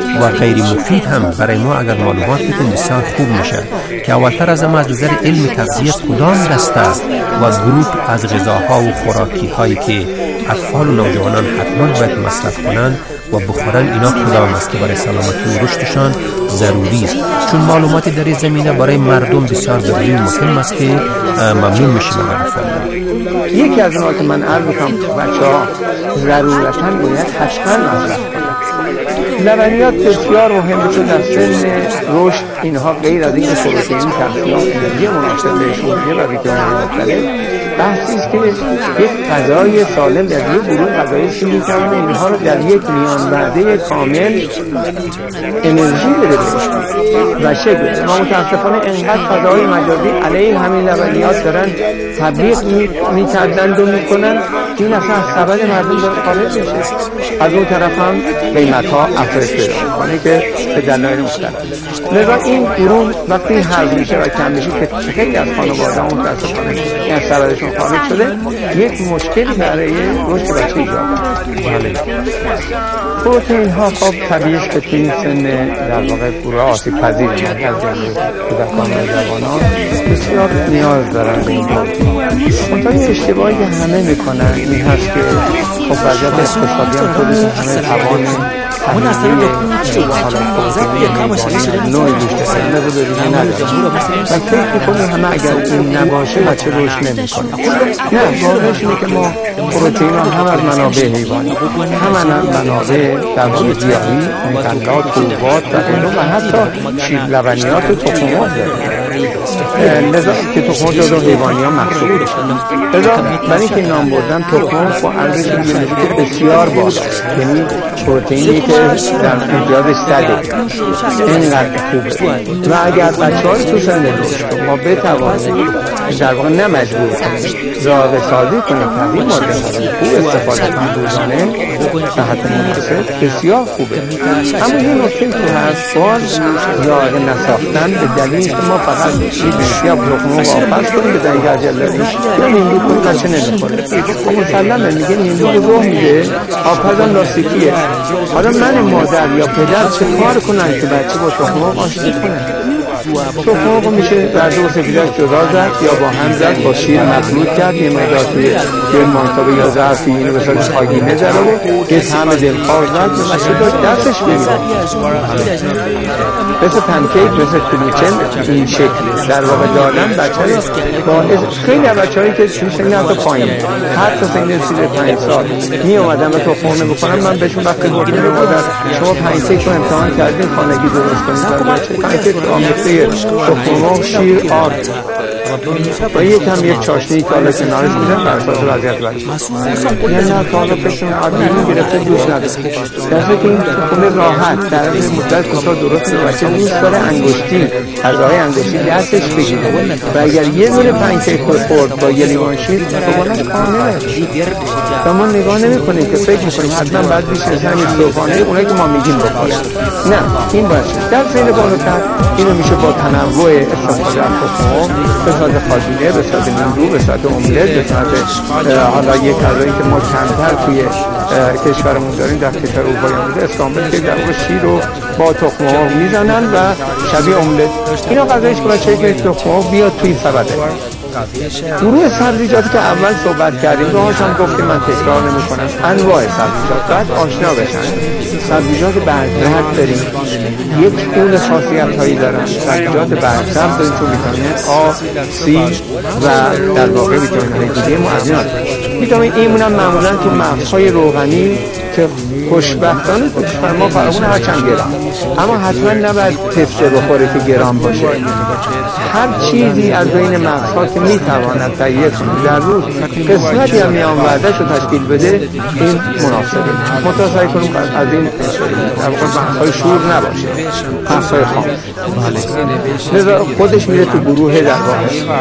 و غیر مفید هم برای ما اگر معلومات بدیم بسیار خوب میشه که اولتر از همه از نظر علم تغذیه کدام دسته و گروه از غذاها و خوراکی هایی که اطفال و نوجوانان حتما باید مصرف کنند و بخورن اینا کدام است که برای سلامتی و رشدشان ضروری است. چون معلوماتی در این زمینه برای مردم بسیار ضروری و مهم است که ممنون میشیم اگر یکی از اونها که من عرض میکنم بچه‌ها ضرورتاً باید حتما مصرف کنند. لبنیات بسیار مهمه چون در سن رشد اینها غیر از اینکه پروتئین، کلسیم، انرژی مناسب بهشون میده و ویتامین‌های مختلف، بحثی است که یک غذای سالم در یک گروه غذایی چی می‌تونه اینها رو در یک میان وعده کامل انرژی بده و شکل. ما متاسفانه انقدر فضای مجازی علیه همین لبنیات دارن تبلیغ می‌کردن و می‌کنن که این اصلا سبد مردم داره خارج میشه. از اون طرف هم قیمت‌ها افزایش پیدا می‌کنه که به دلایل مختلف. لذا این گروه وقتی حذف میشه و کم میشه که خیلی از خانواده‌ها متاسفانه این سبدشون خارج شده، یک مشکلی برای رشد بچه ایجاد می‌کنه. پروتئین ها خب طبیعی است که توی سن در واقع گروه آسیب پذیر از کودکان و جوانان بسیار نیاز دارن به این پروتئین. منتها اشتباهی که همه میکنن این هست که خب وضعیت اقتصادی هم خودشون همه توان اون اصلا به کوچه و حالا نوعی بیشتر نبوداری ندارم و فکر میکنم همه اگر این نباشه بچه روش نمیکنه. نه، واقعش اینه که ما پروتئین هم از منابع حیوانی، هم از منابع در واقع گیاهی، غلات، حبوبات و حتی شیر، لبنیات و تخم‌مرغ داریم. لذا که تخم‌مرغ جزو حیوانی ها محسوب میشه. لذا برای اینکه نام بردم تخم‌مرغ با ارزش بیولوژیک بسیار بالاست، یعنی پروتئینی که در امتیازش 100 اینقدر خوبه و اگر بچه‌ها رو تو سن رشد ما بتوانیم در واقع نه مجبور کنیم زاغ سازی کنیم که این ماده خوب استفاده کنیم روزانه به حد مناسب بسیار خوبه. اما این نکته که هست باز زاغ نساختن به دلیل که ما فقط یا تخم‌مرغ واپس کنیم به دلیل عجله یا نیمرو کنیم بچه نمیخوره. مسلمه میگه نیمرو رو میده آبپزم لاستیکیه. حالا من مادر یا پدر چه کار کنن که بچه با تخم‌مرغ آشتی کنه؟ تخم‌مرغ میشه در دو سفیدش جدا زد یا با هم زد، با شیر مخلوط کرد، یه مقدار توی یه منطقه یا ظرفی اینو به صورت آگینه در آورد، یه طعم دلخواه زد و بچه داشت دستش بمیره. مثل پنکیک، مثل کلوچن این شکلی در واقع دادن بچه رو خیلی از بچه‌هایی که توی سن حتی پایین حتی سن 35 سال می اومدن و تخم‌مرغ می‌کنن، من بهشون وقتی گفتم شما پنکیک رو امتحان کردین خانگی درست کنید در بچه پنکیک آمیخته تخم‌مرغ، شیر، آرد و یک چاشنی که حالا کنارش میدن بر اساس وضعیت بچه. یعنی نه تا حالا فکرشون آدمی گرفته دوست نداره. درسته که این تخم‌مرغ راحت در مدت کوتاه درست بچه دوست داره انگشتی غذاهای انگشتی دستش بگیره و اگر یه دونه پنکیک خورد با یه لیوان شیر خوبانش کامله. ما نگاه نمی‌کنیم که فکر می‌کنیم حتما بعد بیش از همین صبحانه اونایی که ما میگیم بخوره. نه، این باشه در سن بالاتر اینو میشه با تنوع استفاده از تخم‌مرغ به صورت خاجینه، به صورت نیمرو، به صورت املت، به صورت حالا یک غذایی که ما کمتر توی کشورمون داریم در کشور اروپایی هم اسکامبل که در واقع شیر رو با تخم‌مرغ میزنن و شبیه املت. اینا غذایش که بچه‌ای که تخم‌مرغ بیاد توی سبده. گروه سبزیجاتی که اول صحبت کردیم راهاش هم گفتیم من تکرار نمی‌کنم. انواع سبزیجات باید آشنا بشن. سبزیجات برگرد داریم، یک گونه خاصیت‌هایی دارن. سبزیجات برگسبز داریم چون ویتامین آ، سی و در واقع ویتامین‌های دیگه ما از اینا داریم. ویتامین ای مون هم معمولاً تو مغزهای روغنی که خوشبختانه تو ما فرامون هر چند گرم، اما حتما نباید پسته بخوره که گرام باشه. هر چیزی از بین مغزها که میتواند تهیه کنه در روز قسمتی هم میان وعدهش رو تشکیل بده این مناسبه. متوسعی کنیم از این در واقع بحث‌های شور نباشه، بحث‌های خام. لذا خودش میره تو گروه در واقع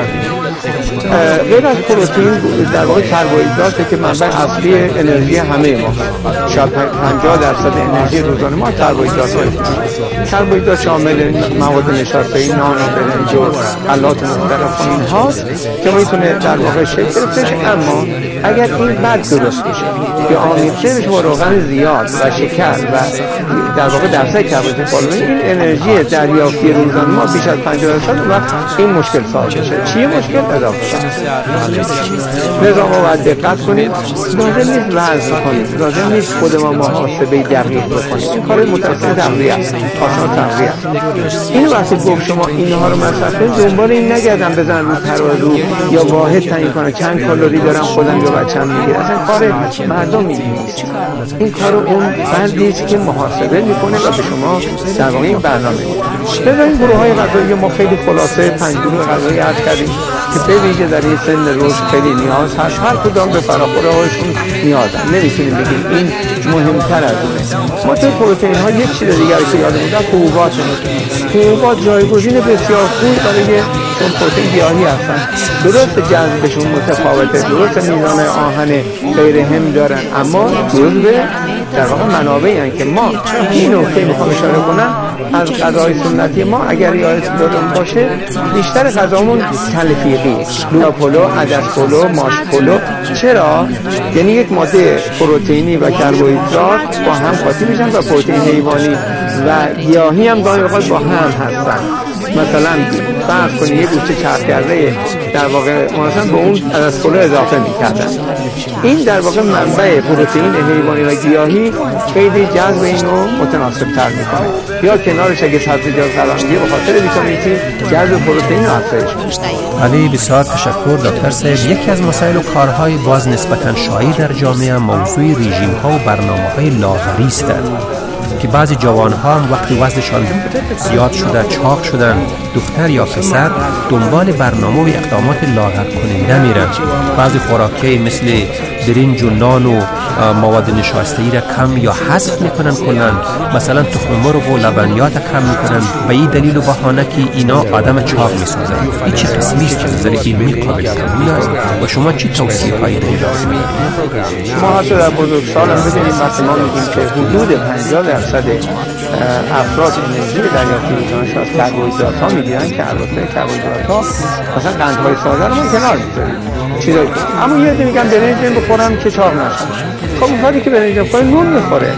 غیر از پروتئین در واقع کربوهیدراته که منبع اصلی انرژی همه ما. شاید 50% انرژی روزانه ما کربوهیدرات هست. کربوهیدرات شامل مواد نشاسته‌ای، نان و برنج و غلات مختلف و اینهاست که میتونه در واقع شکل گرفته. اما اگر این بد درست بشه یا آمیخته بشه با روغن زیاد و شکر و در واقع درصد کربوهیدرات بالا بره، این انرژی دریافتی روزانه ما بیش از 50% وقت این مشکل صاحب بشه. چیه مشکل؟ اضافه لذا ما باید دقت کنیم. لازم نیست وزن کنیم، لازم نیست خود ما محاسبه دقیق بکنیم. این کار متأثر تغذیه است، آسان تغذیه است. این وقتی گفت شما اینها رو مصرف کنید، دنبال این نگردم بزن رو ترازو یا واحد تعیین کنه چند کالری دارم خودم یا بچه‌م میگیره. اصلا کار مردم نیست. این کار اون فردی است که محاسبه میکنه و به شما در واقع این برنامه میده. لذا این گروه‌های غذایی ما خیلی خلاصه 5 گروه غذایی عرض کردیم که به ویژه در این سن رشد خیلی نیاز هست. هر کدام به فراخوره‌هاشون نیازن. نمیتونیم بگیم این مهمتر از اونه. ما توی پروتئین ها یک چیز دیگر که یادمون میاد حبوبات جایگزین بسیار خوبی برای چون پروتئین گیاهی هستن. درست جذبشون متفاوته، درست میزان آهن غیر هم دارن، اما جزو در واقع منابعی هستند که ما این نکته میخوام اشاره کنم. از غذای سنتی ما اگر یادتون باشه بیشتر غذامون تلفیقی، لوبیا پلو، عدس پلو، ماش پلو. چرا؟ یعنی یک ماده پروتئینی و کربوهیدرات با هم قاطی میشن و پروتئین حیوانی و گیاهی هم گاهی اوقات با هم هستن. مثلا فرض کنید یه گوشه چرخ کرده در واقع مثلا به اون عدس پلو اضافه میکردن. این در واقع منبع پروتئین حیوانی و گیاهی خیلی جذب اینو متناسب تر میکنه. یا کنارش اگه سبزیجات قرار میگیره به خاطر ویتامین C جذب پروتئین رو افزایش میده. علی بسیار تشکر دکتر صاحب. یکی از مسائل و کارهای باز نسبتاً شایع در جامعه موضوع رژیم ها و برنامه‌های لاغری است که بعضی جوان ها هم وقتی وزنشان زیاد شده، چاق شدن، دختر یا پسر، دنبال برنامه و اقدامات لاغر کننده میرن. بعضی خوراکی مثل برنج و نان و مواد نشاسته‌ای را کم یا حذف میکنن کلا. مثلا تخم مرغ و لبنیات کم میکنن به این دلیل و بهانه که اینا آدم چاق میسازن. این چه قسمی است که نظر علمی قابل قبول است و شما چی توصیه‌هایی دارید؟ ما حتی در بزرگسال هم ببینیم وقتی ما میگیم که حدود 50% افراد انرژی دریافتی روزانه‌شان از کربوهیدرات ها میگیرن که البته کربوهیدرات ها مثلا قندهای ساده رو ما کنار میذاریم چیزایی، اما یه عده میگن برنج بخورم که چاق نشم. خب اون کاری که برنج بخوره نون میخوره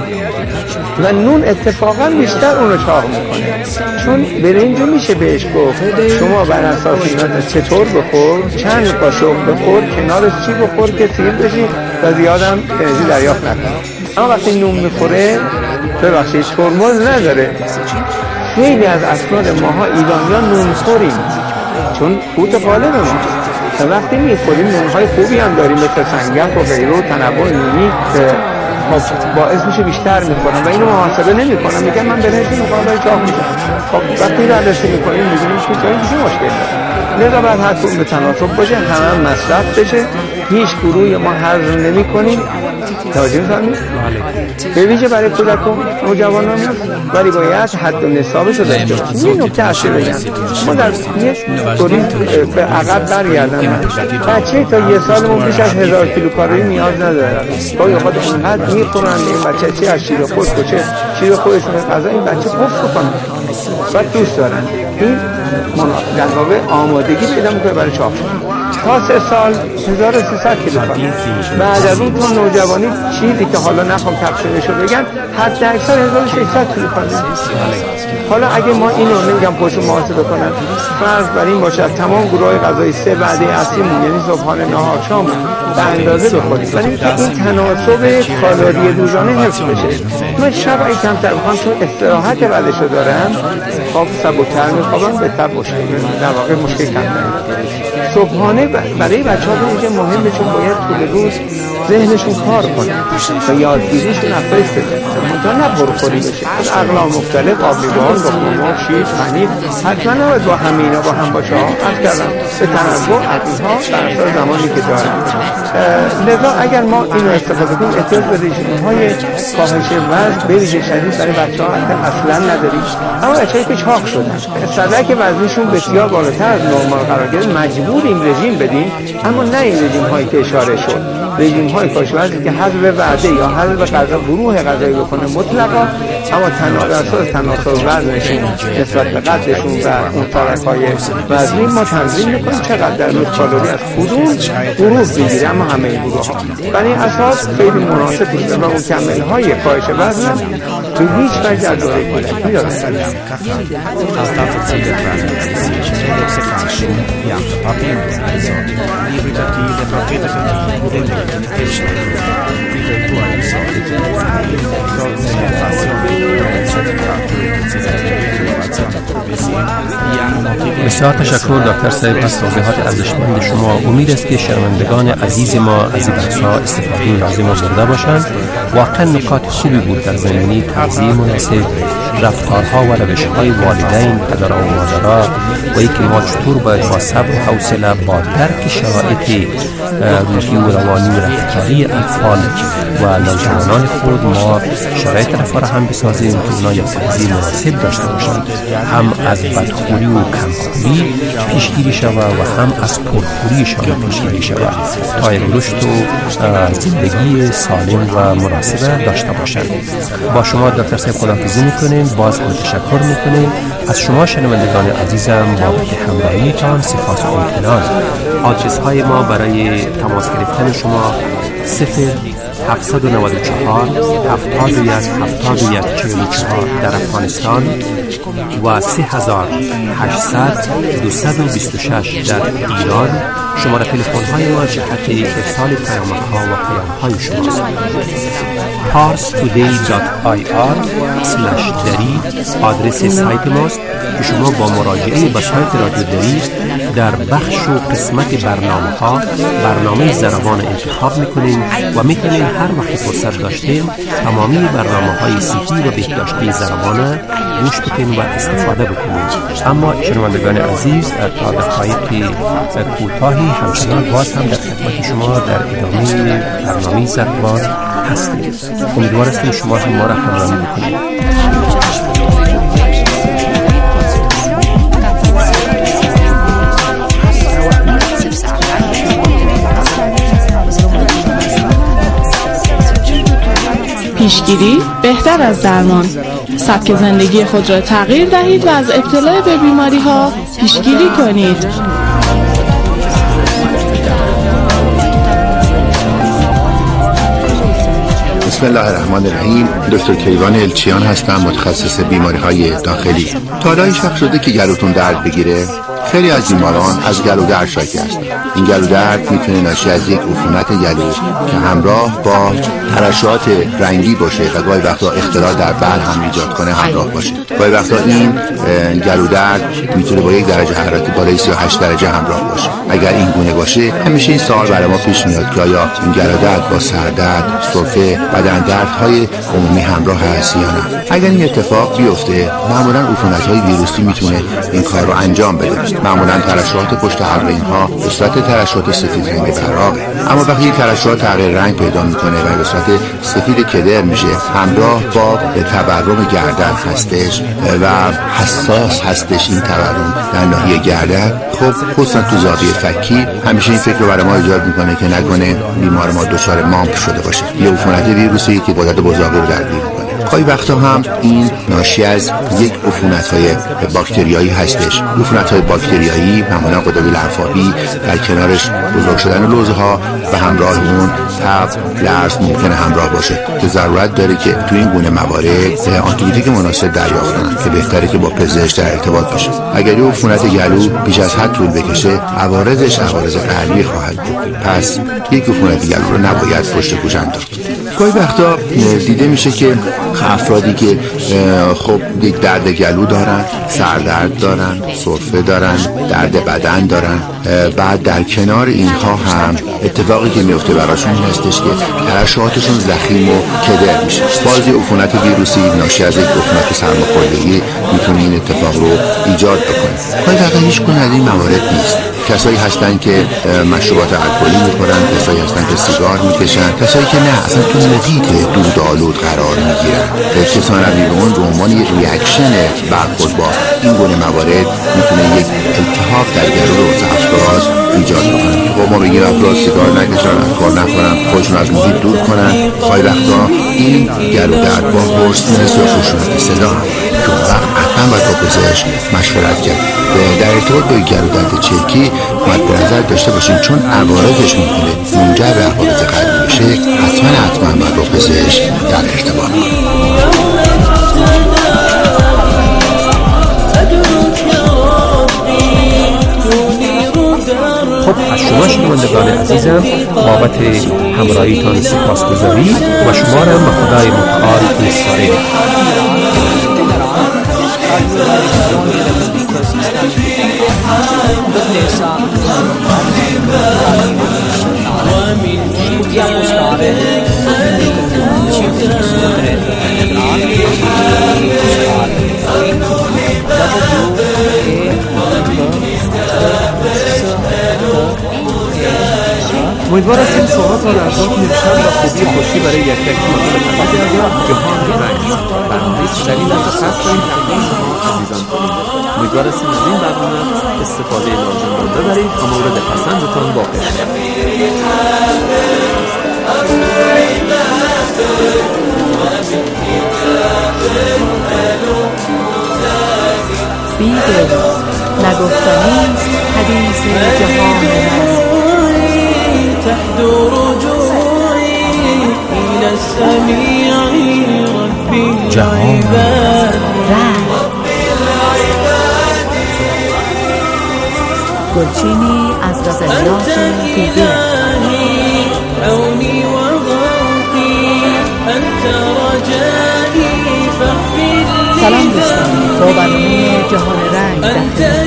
و نون اتفاقا بیشتر اونو چاق میکنه، چون برنج رو میشه بهش گفت شما بر اساس چطور بخور، چند قاشق بخور، کنارش چی بخور که سیر بشی و زیادم انرژی دریافت نکنه. اما وقتی نون میخوره ببخشید ترمز نداره. خیلی از افراد ماها ایرانیان نون خوریم چون قوت غالب ما و وقتی میخوریم نونهای خوبی هم داریم مثل سنگک و غیره و تنوع نونی که باعث میشه بیشتر میخورم و اینو محاسبه نمیکنم، میگم من برنج میخورم برای چاق میشم. خب وقتی برداشتی میکنیم میبینیم که جایی میشه مشکل داره. لذا باید هر کدوم به تناسب باشه، همه مصرف بشه، هیچ گروهی ما حذف نمی‌کنیم. توجه می‌فرمایید؟ به ویژه برای کودکان و نوجوانان، ولی باید حد و نصابش رو داشته باشیم. این نکته اصلی بگم، ما در یک طوری به عقب برگردم. بچه تا یه سالمون بیش از 1000 کیلوکالری نیاز نداره. گاهی اوقات اینقدر می‌خورن این بچه چی از شیر خود کوچه شیر خودشون غذا این بچه خوب کنه و دوست دارن. این در واقع آمادگی پیدا می‌کنه برای چاق شدن. تا 3 سال 1300 کیلوکالری. بعد از اون تا نوجوانی چیزی که حالا نخوام تقسیمشو بگم حد اکثر 1600 کیلوکالری. حالا اگه ما اینو نمیگم پشت محاسبه کنم، فرض بر این باشه از تمام گروه‌های غذایی 3 وعده اصلیمون یعنی صبحانه، نهار، شام به اندازه بخوریم، ولی این تناسب کالری روزانه حفظ بشه. من شب اگه کمتر بخوام چون استراحت بعدشو دارم، خواب سبک‌تر می‌خوابم، بهتر مشکل در واقع مشکل کمتر. صبحانه برای بچه‌ها اینجا مهمه چون باید طول روز ذهنشون کار کنه و یادگیریشون افزایش بده. منتها نه پرخوری بشه. از اقلام مختلف، آبلیوان، لقمه‌ها، شیر، پنیر، حتما نباید با همه اینا با هم باشه. عرض کردم به تنوع عددها بر اساس زمانی که دارن. لذا اگر ما اینو استفاده کنیم احتیاج به رژیم‌های کاهش وزن به ویژه شدید برای بچه‌ها اصلا نداریم. اما بچه‌ای که چاق شدن، صدر که وزنشون بسیار بالاتر از نرمال قرار گرفت، مجبور این رژیم بدیم، اما نه این رژیم هایی که اشاره شد. رژیم‌های کشاورزی که حذف وعده یا حذف گروه غذایی بکنه مطلقا، اما تناسب وزنشون نسبت به قدشون و اون طرف‌های وزنی ما تنظیم می‌کنیم چقدر در روز کالری از کدوم گروه بگیره، اما همه این گروه‌ها برای این اساس خیلی مناسب بوده و مکمل‌های کاهش وزن به هیچ وجه از دوره کودکی ندارن. بسیار تشکر دکتر صاحب از توضیحات ارزشمند شما. امید است که شنوندگان عزیز ما از این بحث‌ها استفاده لازم برده باشند. واقعا نکات خوبی بود در زمینه تغذیه مناسب، رفتارها و روش‌های والدین، پدر و مادرها و اینکه ما چطور باید با صبر و حوصله با درک شرایط روحی و روانی و رفتاری اطفال و نوجوانان خود ما شرایط را فراهم بسازیم که اونا یک تغذیه مناسب داشته باشند، هم از بدخوری و کمخوری پیشگیری شود و هم از پرخوریشان پیشگیری شود تا یک رشد و زندگی سالم و مناسب داشته باشند. با شما دکتر صاحب خداحافظی میکنیم، باز هم تشکر میکنیم از شما شنوندگان عزیزم بابت همراهیتان. سپاس و امتنان. آدرس های ما برای تماس گرفتن شما 0794 71 در افغانستان و 3800 226 در ایران. شماره تلفن های ما جهت ارسال پیامک ها و پیام های شماست. parstoday.ir/dari آدرس سایت ماست که شما با مراجعه به سایت رادیو دری در بخش و قسمت برنامه زربان انتخاب میکنین و میتونین هر وقت فرصت داشتین تمامی برنامه‌های صحی و بهداشتی زربان گوش بدین و استفاده بکنین. اما شنوندگان عزیز تا دقایق کوتاهی همچنان باز هم در خدمت شما در ادامه برنامه زربان هستیم. امیدوار هستیم شما هم ما را همراهی بکنید. پیشگیری بهتر از درمان. سبک زندگی خود را تغییر دهید و از ابتلا به بیماری ها پیشگیری کنید. بسم الله الرحمن الرحیم. دکتر کیوان الچیان هستم، متخصص بیماری های داخلی. تا حالا شک شده که گلوتون درد بگیره؟ خیلی از بیماران از گلو درد شاکی هستند. این گلو درد میتونه ناشی از یک عفونت گلو که همراه با ترشحات رنگی باشه و گاهی وقتا اختلال در بلع هم ایجاد کنه همراه باشه. گاهی وقتا این گلو درد میتونه با یک درجه حرارت بالای 38 درجه همراه باشه. اگر این گونه باشه همیشه این سوال برای ما پیش میاد که آیا این گلو درد با سردرد، سرفه، بدن دردهای عمومی همراه هست یا نه؟ اگر این اتفاق بیفته معمولا عفونت‌های ویروسی میتونه این کار رو انجام بده. معمولا ترشحات پشت حلق اینها به صورت ترشحات سفید رنگ براقه، اما وقتی ترشحات تغییر رنگ پیدا میکنه و به صورت سفید کدر میشه همراه با تورم گردن هستش و حساس هستش این تورم در ناحیه گردن، خب خصوصا تو زاویه فکی همیشه این فکر رو برای ما ایجاد میکنه که نکنه بیمار ما دچار مامپ شده باشه یا عفونت ویروسی که غدد بزاقه رو درگیر میکنه. گاهی وقتا هم این ناشی از یک عفونت‌های باکتریایی هستش. عفونت‌های باکتریایی معمولا غدد لنفاوی در کنارش بزرگ شدن لوزها و همراه اون تب، لرز ممکنه همراه باشه که ضرورت داره که تو این گونه موارد آنتیبیوتیک مناسب دریافت کنن که بهتره که با پزشک در ارتباط باشه. اگر یه عفونت گلو بیش از حد طول بکشه عوارضش عوارض قلبی خواهد بود، پس یک عفونت گلو رو نباید پشت گوش انداخت. گاهی وقتا دیده میشه که افرادی که خب یک درد گلو دارن، سردرد دارن، سرفه دارن، درد بدن دارن، بعد در کنار اینها هم اتفاقی که میفته براشون این هستش که ترشحاتشون ضخیم و کدر میشه. بعضی عفونت ویروسی ناشی از یک عفونت سرماخوردگی میتونه این اتفاق رو ایجاد بکنه. ولی واقعا هیچ گونه از این موارد نیست. کسایی هستن که مشروبات الکلی میخورن، کسایی هستن که سیگار میکشن، کسایی که نه اصلا تو محیط دودآلود قرار میگیرن. کسان بیرون به عنوان یک ریاکشن برخورد با این گونه موارد میتونه یک التهاب در گلو افراد ایجاد بکنه. خب ما بگیم افراد سیگار نکشن، الکل نخورن، خودشون از محیط دور کنن. خیلی وقتا این گلو درد با قرص میرسه و خشونت صدا که اون وقت حتما باید با پزشک مشورت کرد. در ارتباط با گلو درد چرکی باید به نظر داشته باشیم چون عوارضش ممکنه منجر به عوارض قلبی بشه، حتما باید با پزشک در ارتباط کنیم. خب از شما شنوندگان عزیزم بابت همراهیتان سپاسگزاری و شما را به خدای متعال می‌سپاریم. امیدوار هستیم سوالات را در ذات نوشتن و خوبی خوشی برای یک جهان رنگ برنامه دلیل از خاص داریم تقدیم شما عزیزان کنیم. امیدوار هستیم از این برنامه استفاده لازم را ببرید و مورد پسندتان واقع شد. بیدل نگفتنیست حدیث جهان من تحدو رجوعي إلى السميع رب العباد گلچینی از غزلیات دیگر. عوني وغوثي أنت رجائي فاغفر لي. سلام دوستان، با برنامه جهان رنگ در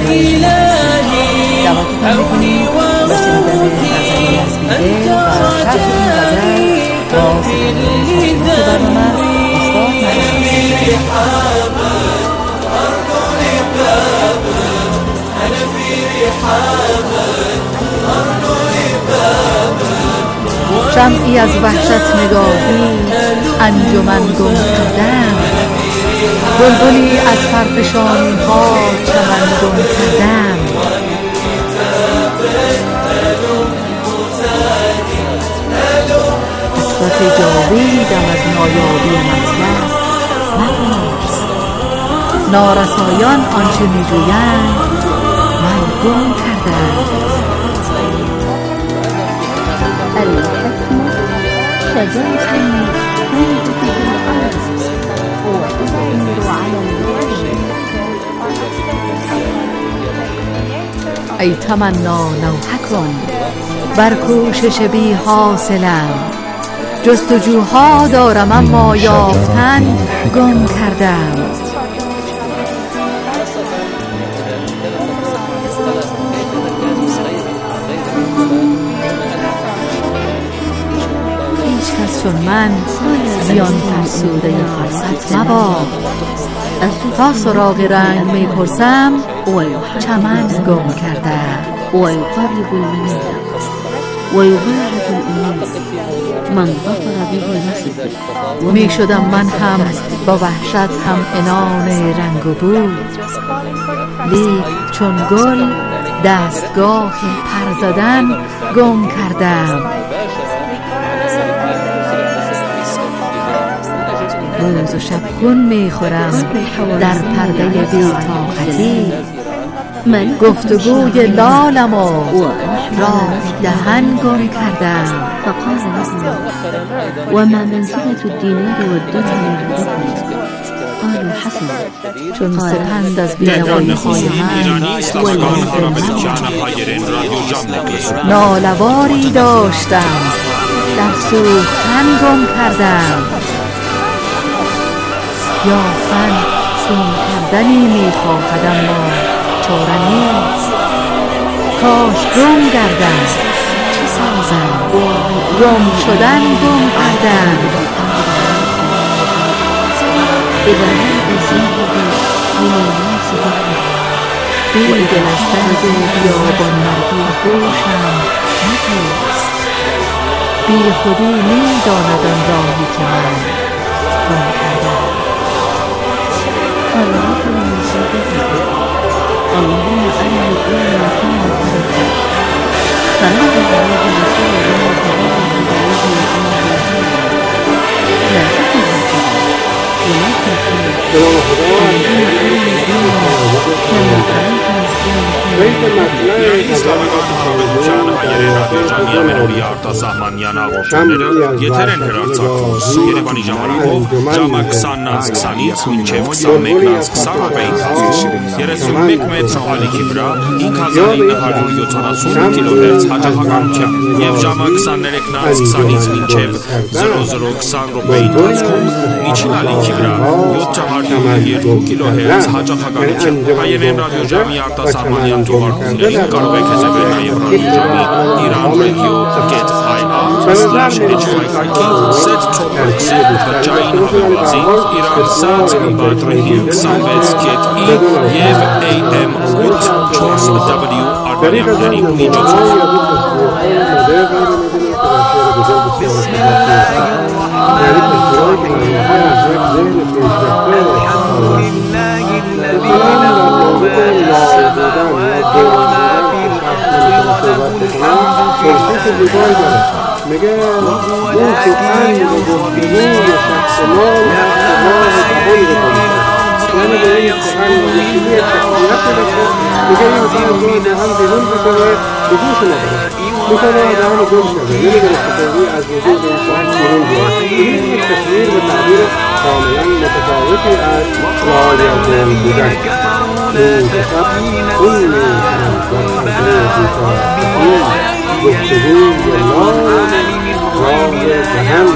دعوتتان میکنیم به شنیدن غزلی از بیدل و شرح این غزل با صدای کارشناس برنامه شمعی از وحشت نگاهی انجمن گم کردم، بلبلی از پرفشانی ها چمن گم کردم. حسرت جاویدم از نایابی مطلب مپرس، نارسایان آنچه میجویند من گم کردم. الحكمة شجرة تنبت في الأرض وتثمر على الوجه. ای تمنا نوحه کن بر کوشش بی حاصلم، جستجوها دارم اما یافتن گم کردم. هیچ کس چون من زیان فرسوده فرصت مباد، تا سراغ رنگ می پرسم چمن گم کردم. ويقرب المنام ويباعد الأمور من ظفر به نصب. می شدم من هم با وحشت هم عنان رنگ و بو، لیک چون گل دستگاه پر زدن گم کردم. روز و شب خون می خورم در پرده بی‌طاقتی، گفتگوی لالم و راه دهن گم کردم. فقال له وما منزلة الدينار والدرهم عندكم؟ قالوا حسن. چون سپند از بینوایی های من نالواری داشتم در سوختن گم کردم. یافتن چون کردنی می خواهد اما چاره نیست. کاش گم گردم چه سازم، گم شدن گم کردم. إذا هل أزيده من الناس بی دل از درد بیابان مردی هوشم مپرس، بی خودی میداند آن راهی که من گم کردم. اللهم أرني الدنيا كما تركت فنظر إليه رسول الله تبارك لا تكن Եթերեն հեռարձակվում Երևանի ժամանակով ժամը 20-ից 20-ից մինչև 21-ից 20 րոպեի ընթացքում 31 մետր ալիքի վրա 5970 կիլոհերց հաճախականությամբ եւ ժամը 23-ից 20-ից մինչև 0020 րոպեի ընթացքում միջին ալիքի վրա 702 կիլոհերց հաճախականությամբ հայերեն ռադիոժամի արտասահմանյան թողարկումներին կարող եք հետևել նաեւ ռադիոժամի iran.ir/hy/hy set topics բջջային հավելվածի Իրանսat բատրի 26.i եւ AM 840W արբանյակների միջոցով میگه اون حکیم و گفتگوی شخص ما قبول بکنه یعنی به این سخن یکیلی شخصیت بکنه میگه این مثلا رو هم بیرون بکنه به گوش نداره میکنه آدم رو گوش نداره نمیدونه چطوری از وجود انسان بیرون بیاد این یک تصویر و تعبیر کاملا متفاوتی از رایگان بودن این کتاب کلی گفتگوی راه جهان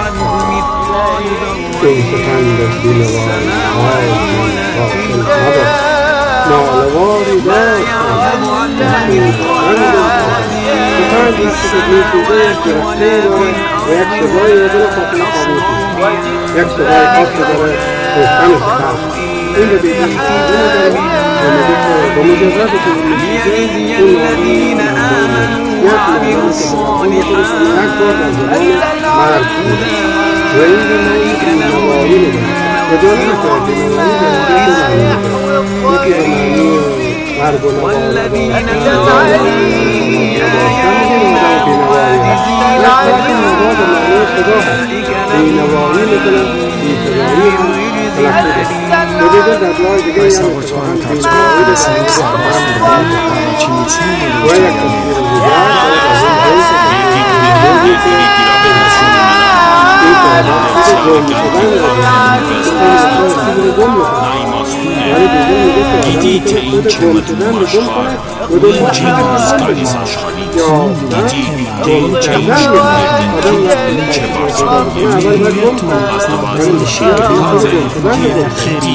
این سخن در بینواری های باطل نباشد نالواری داشتم این سخن وقتی که میسوزه گرفته داره و یک صدای دل خاطر خاموشی یک صدای خاص داره خوشتن سخن این رو بیدن سازه نداره و مجرد که میسوزه اون الذين آمنوا وعملوا الصالحات مرد و این رو نوایی و دولت والذين كفروا Գիտի թե ինչ է մտնում աշխարհ, ինչ է հասկալիս աշխարհից, գիտի թե ինչ է ինչ է բարձրանում երկրի, աստվածին շիրքած է գիտի,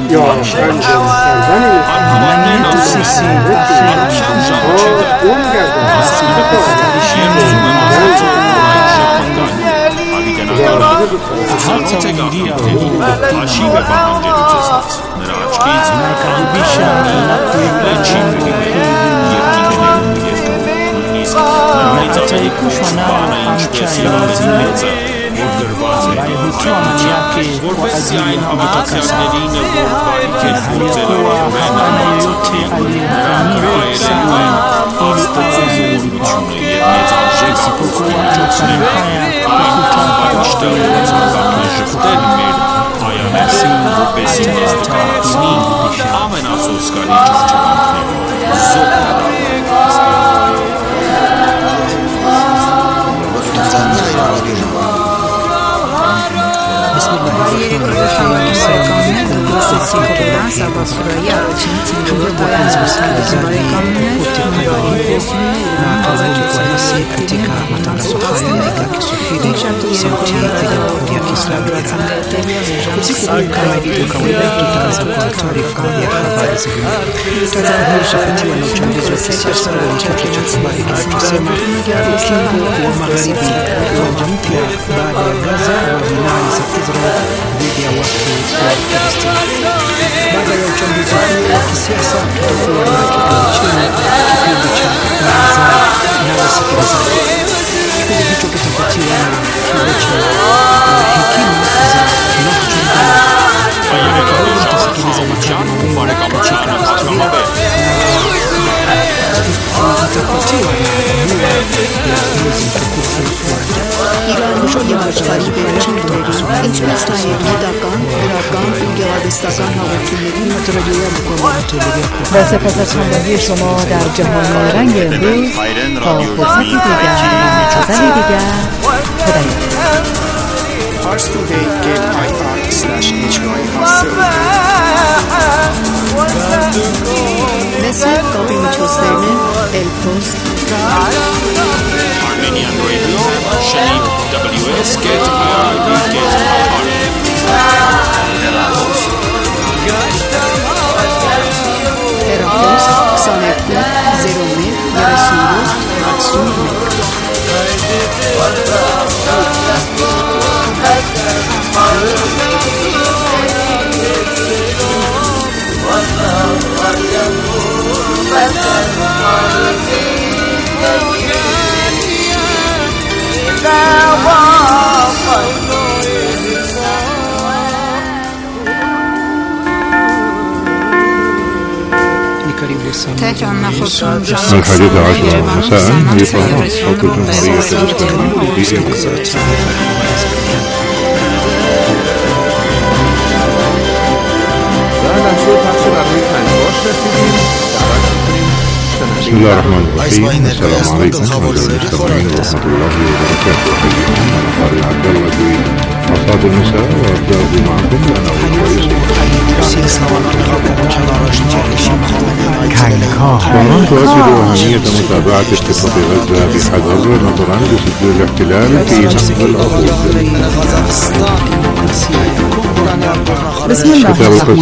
անհմանեն ասիսի, արքյան ժամը չկա, աստվածին շիրքում եմ աստվածին Ցանոց է գաղտնիքներին աշիվ է պահանջելուց ըստաց նրա աչքից կալբիշանի լեչին և գիտելերում և նույնիսկ մեծացերի բանը ինչպես եղավեցի մեծը որ գրված է որպեսզի այն հավատացյալներին որ բարիք են գործելով նրանք հայելելու են աստվածազորությունը և մեծարժեք ապոստոլությունները այն ճաշտը ցանկացած շփտել մեր հայացքին որպեսզի մեզ տկարացնի ամենասոսկալի ճանաչանքներով զոհ Սաբասուրայի առաջին ծննդի տարածքների բարեկամներ بعد از siyasal pedofili hareketi için kipindi cha kwanza inayosikiliza kipindi hicho kitafuatiwa na kile cha hekima za kinachochungana. Utasikiliza makala katika historia itafuatiwa na ya mwezi mtukufu wa Իրանում եղածքարի վերջին ինչպես նաև գիտական, գրական ու գեղարվեստական հաղորդումների با سپاس از همراهی شما در جهان رنگ امروز تا فرصتی دیگر و غزلی دیگر خدا مثل کابین چوسترن الپوست Armenian Radio, Shanib WS, Get IRB, Get Հեռախոս 22 تهران نخستون الحادية عشرة مساء يقام صوت الجمهورية الإسلامية بسم الله الرحمن الرحيم. السلام عليكم أعزائي المستمعين ورحمة الله وبركاته. أحييكم أنا خالد عبد الله في مصاد النساء وأبدأ معكم أنا طبعا تؤكد أهمية متابعة اتفاق غزة بحذر نظرا لصدور الاحتلال في مقبل أبو بسم الله الرحمن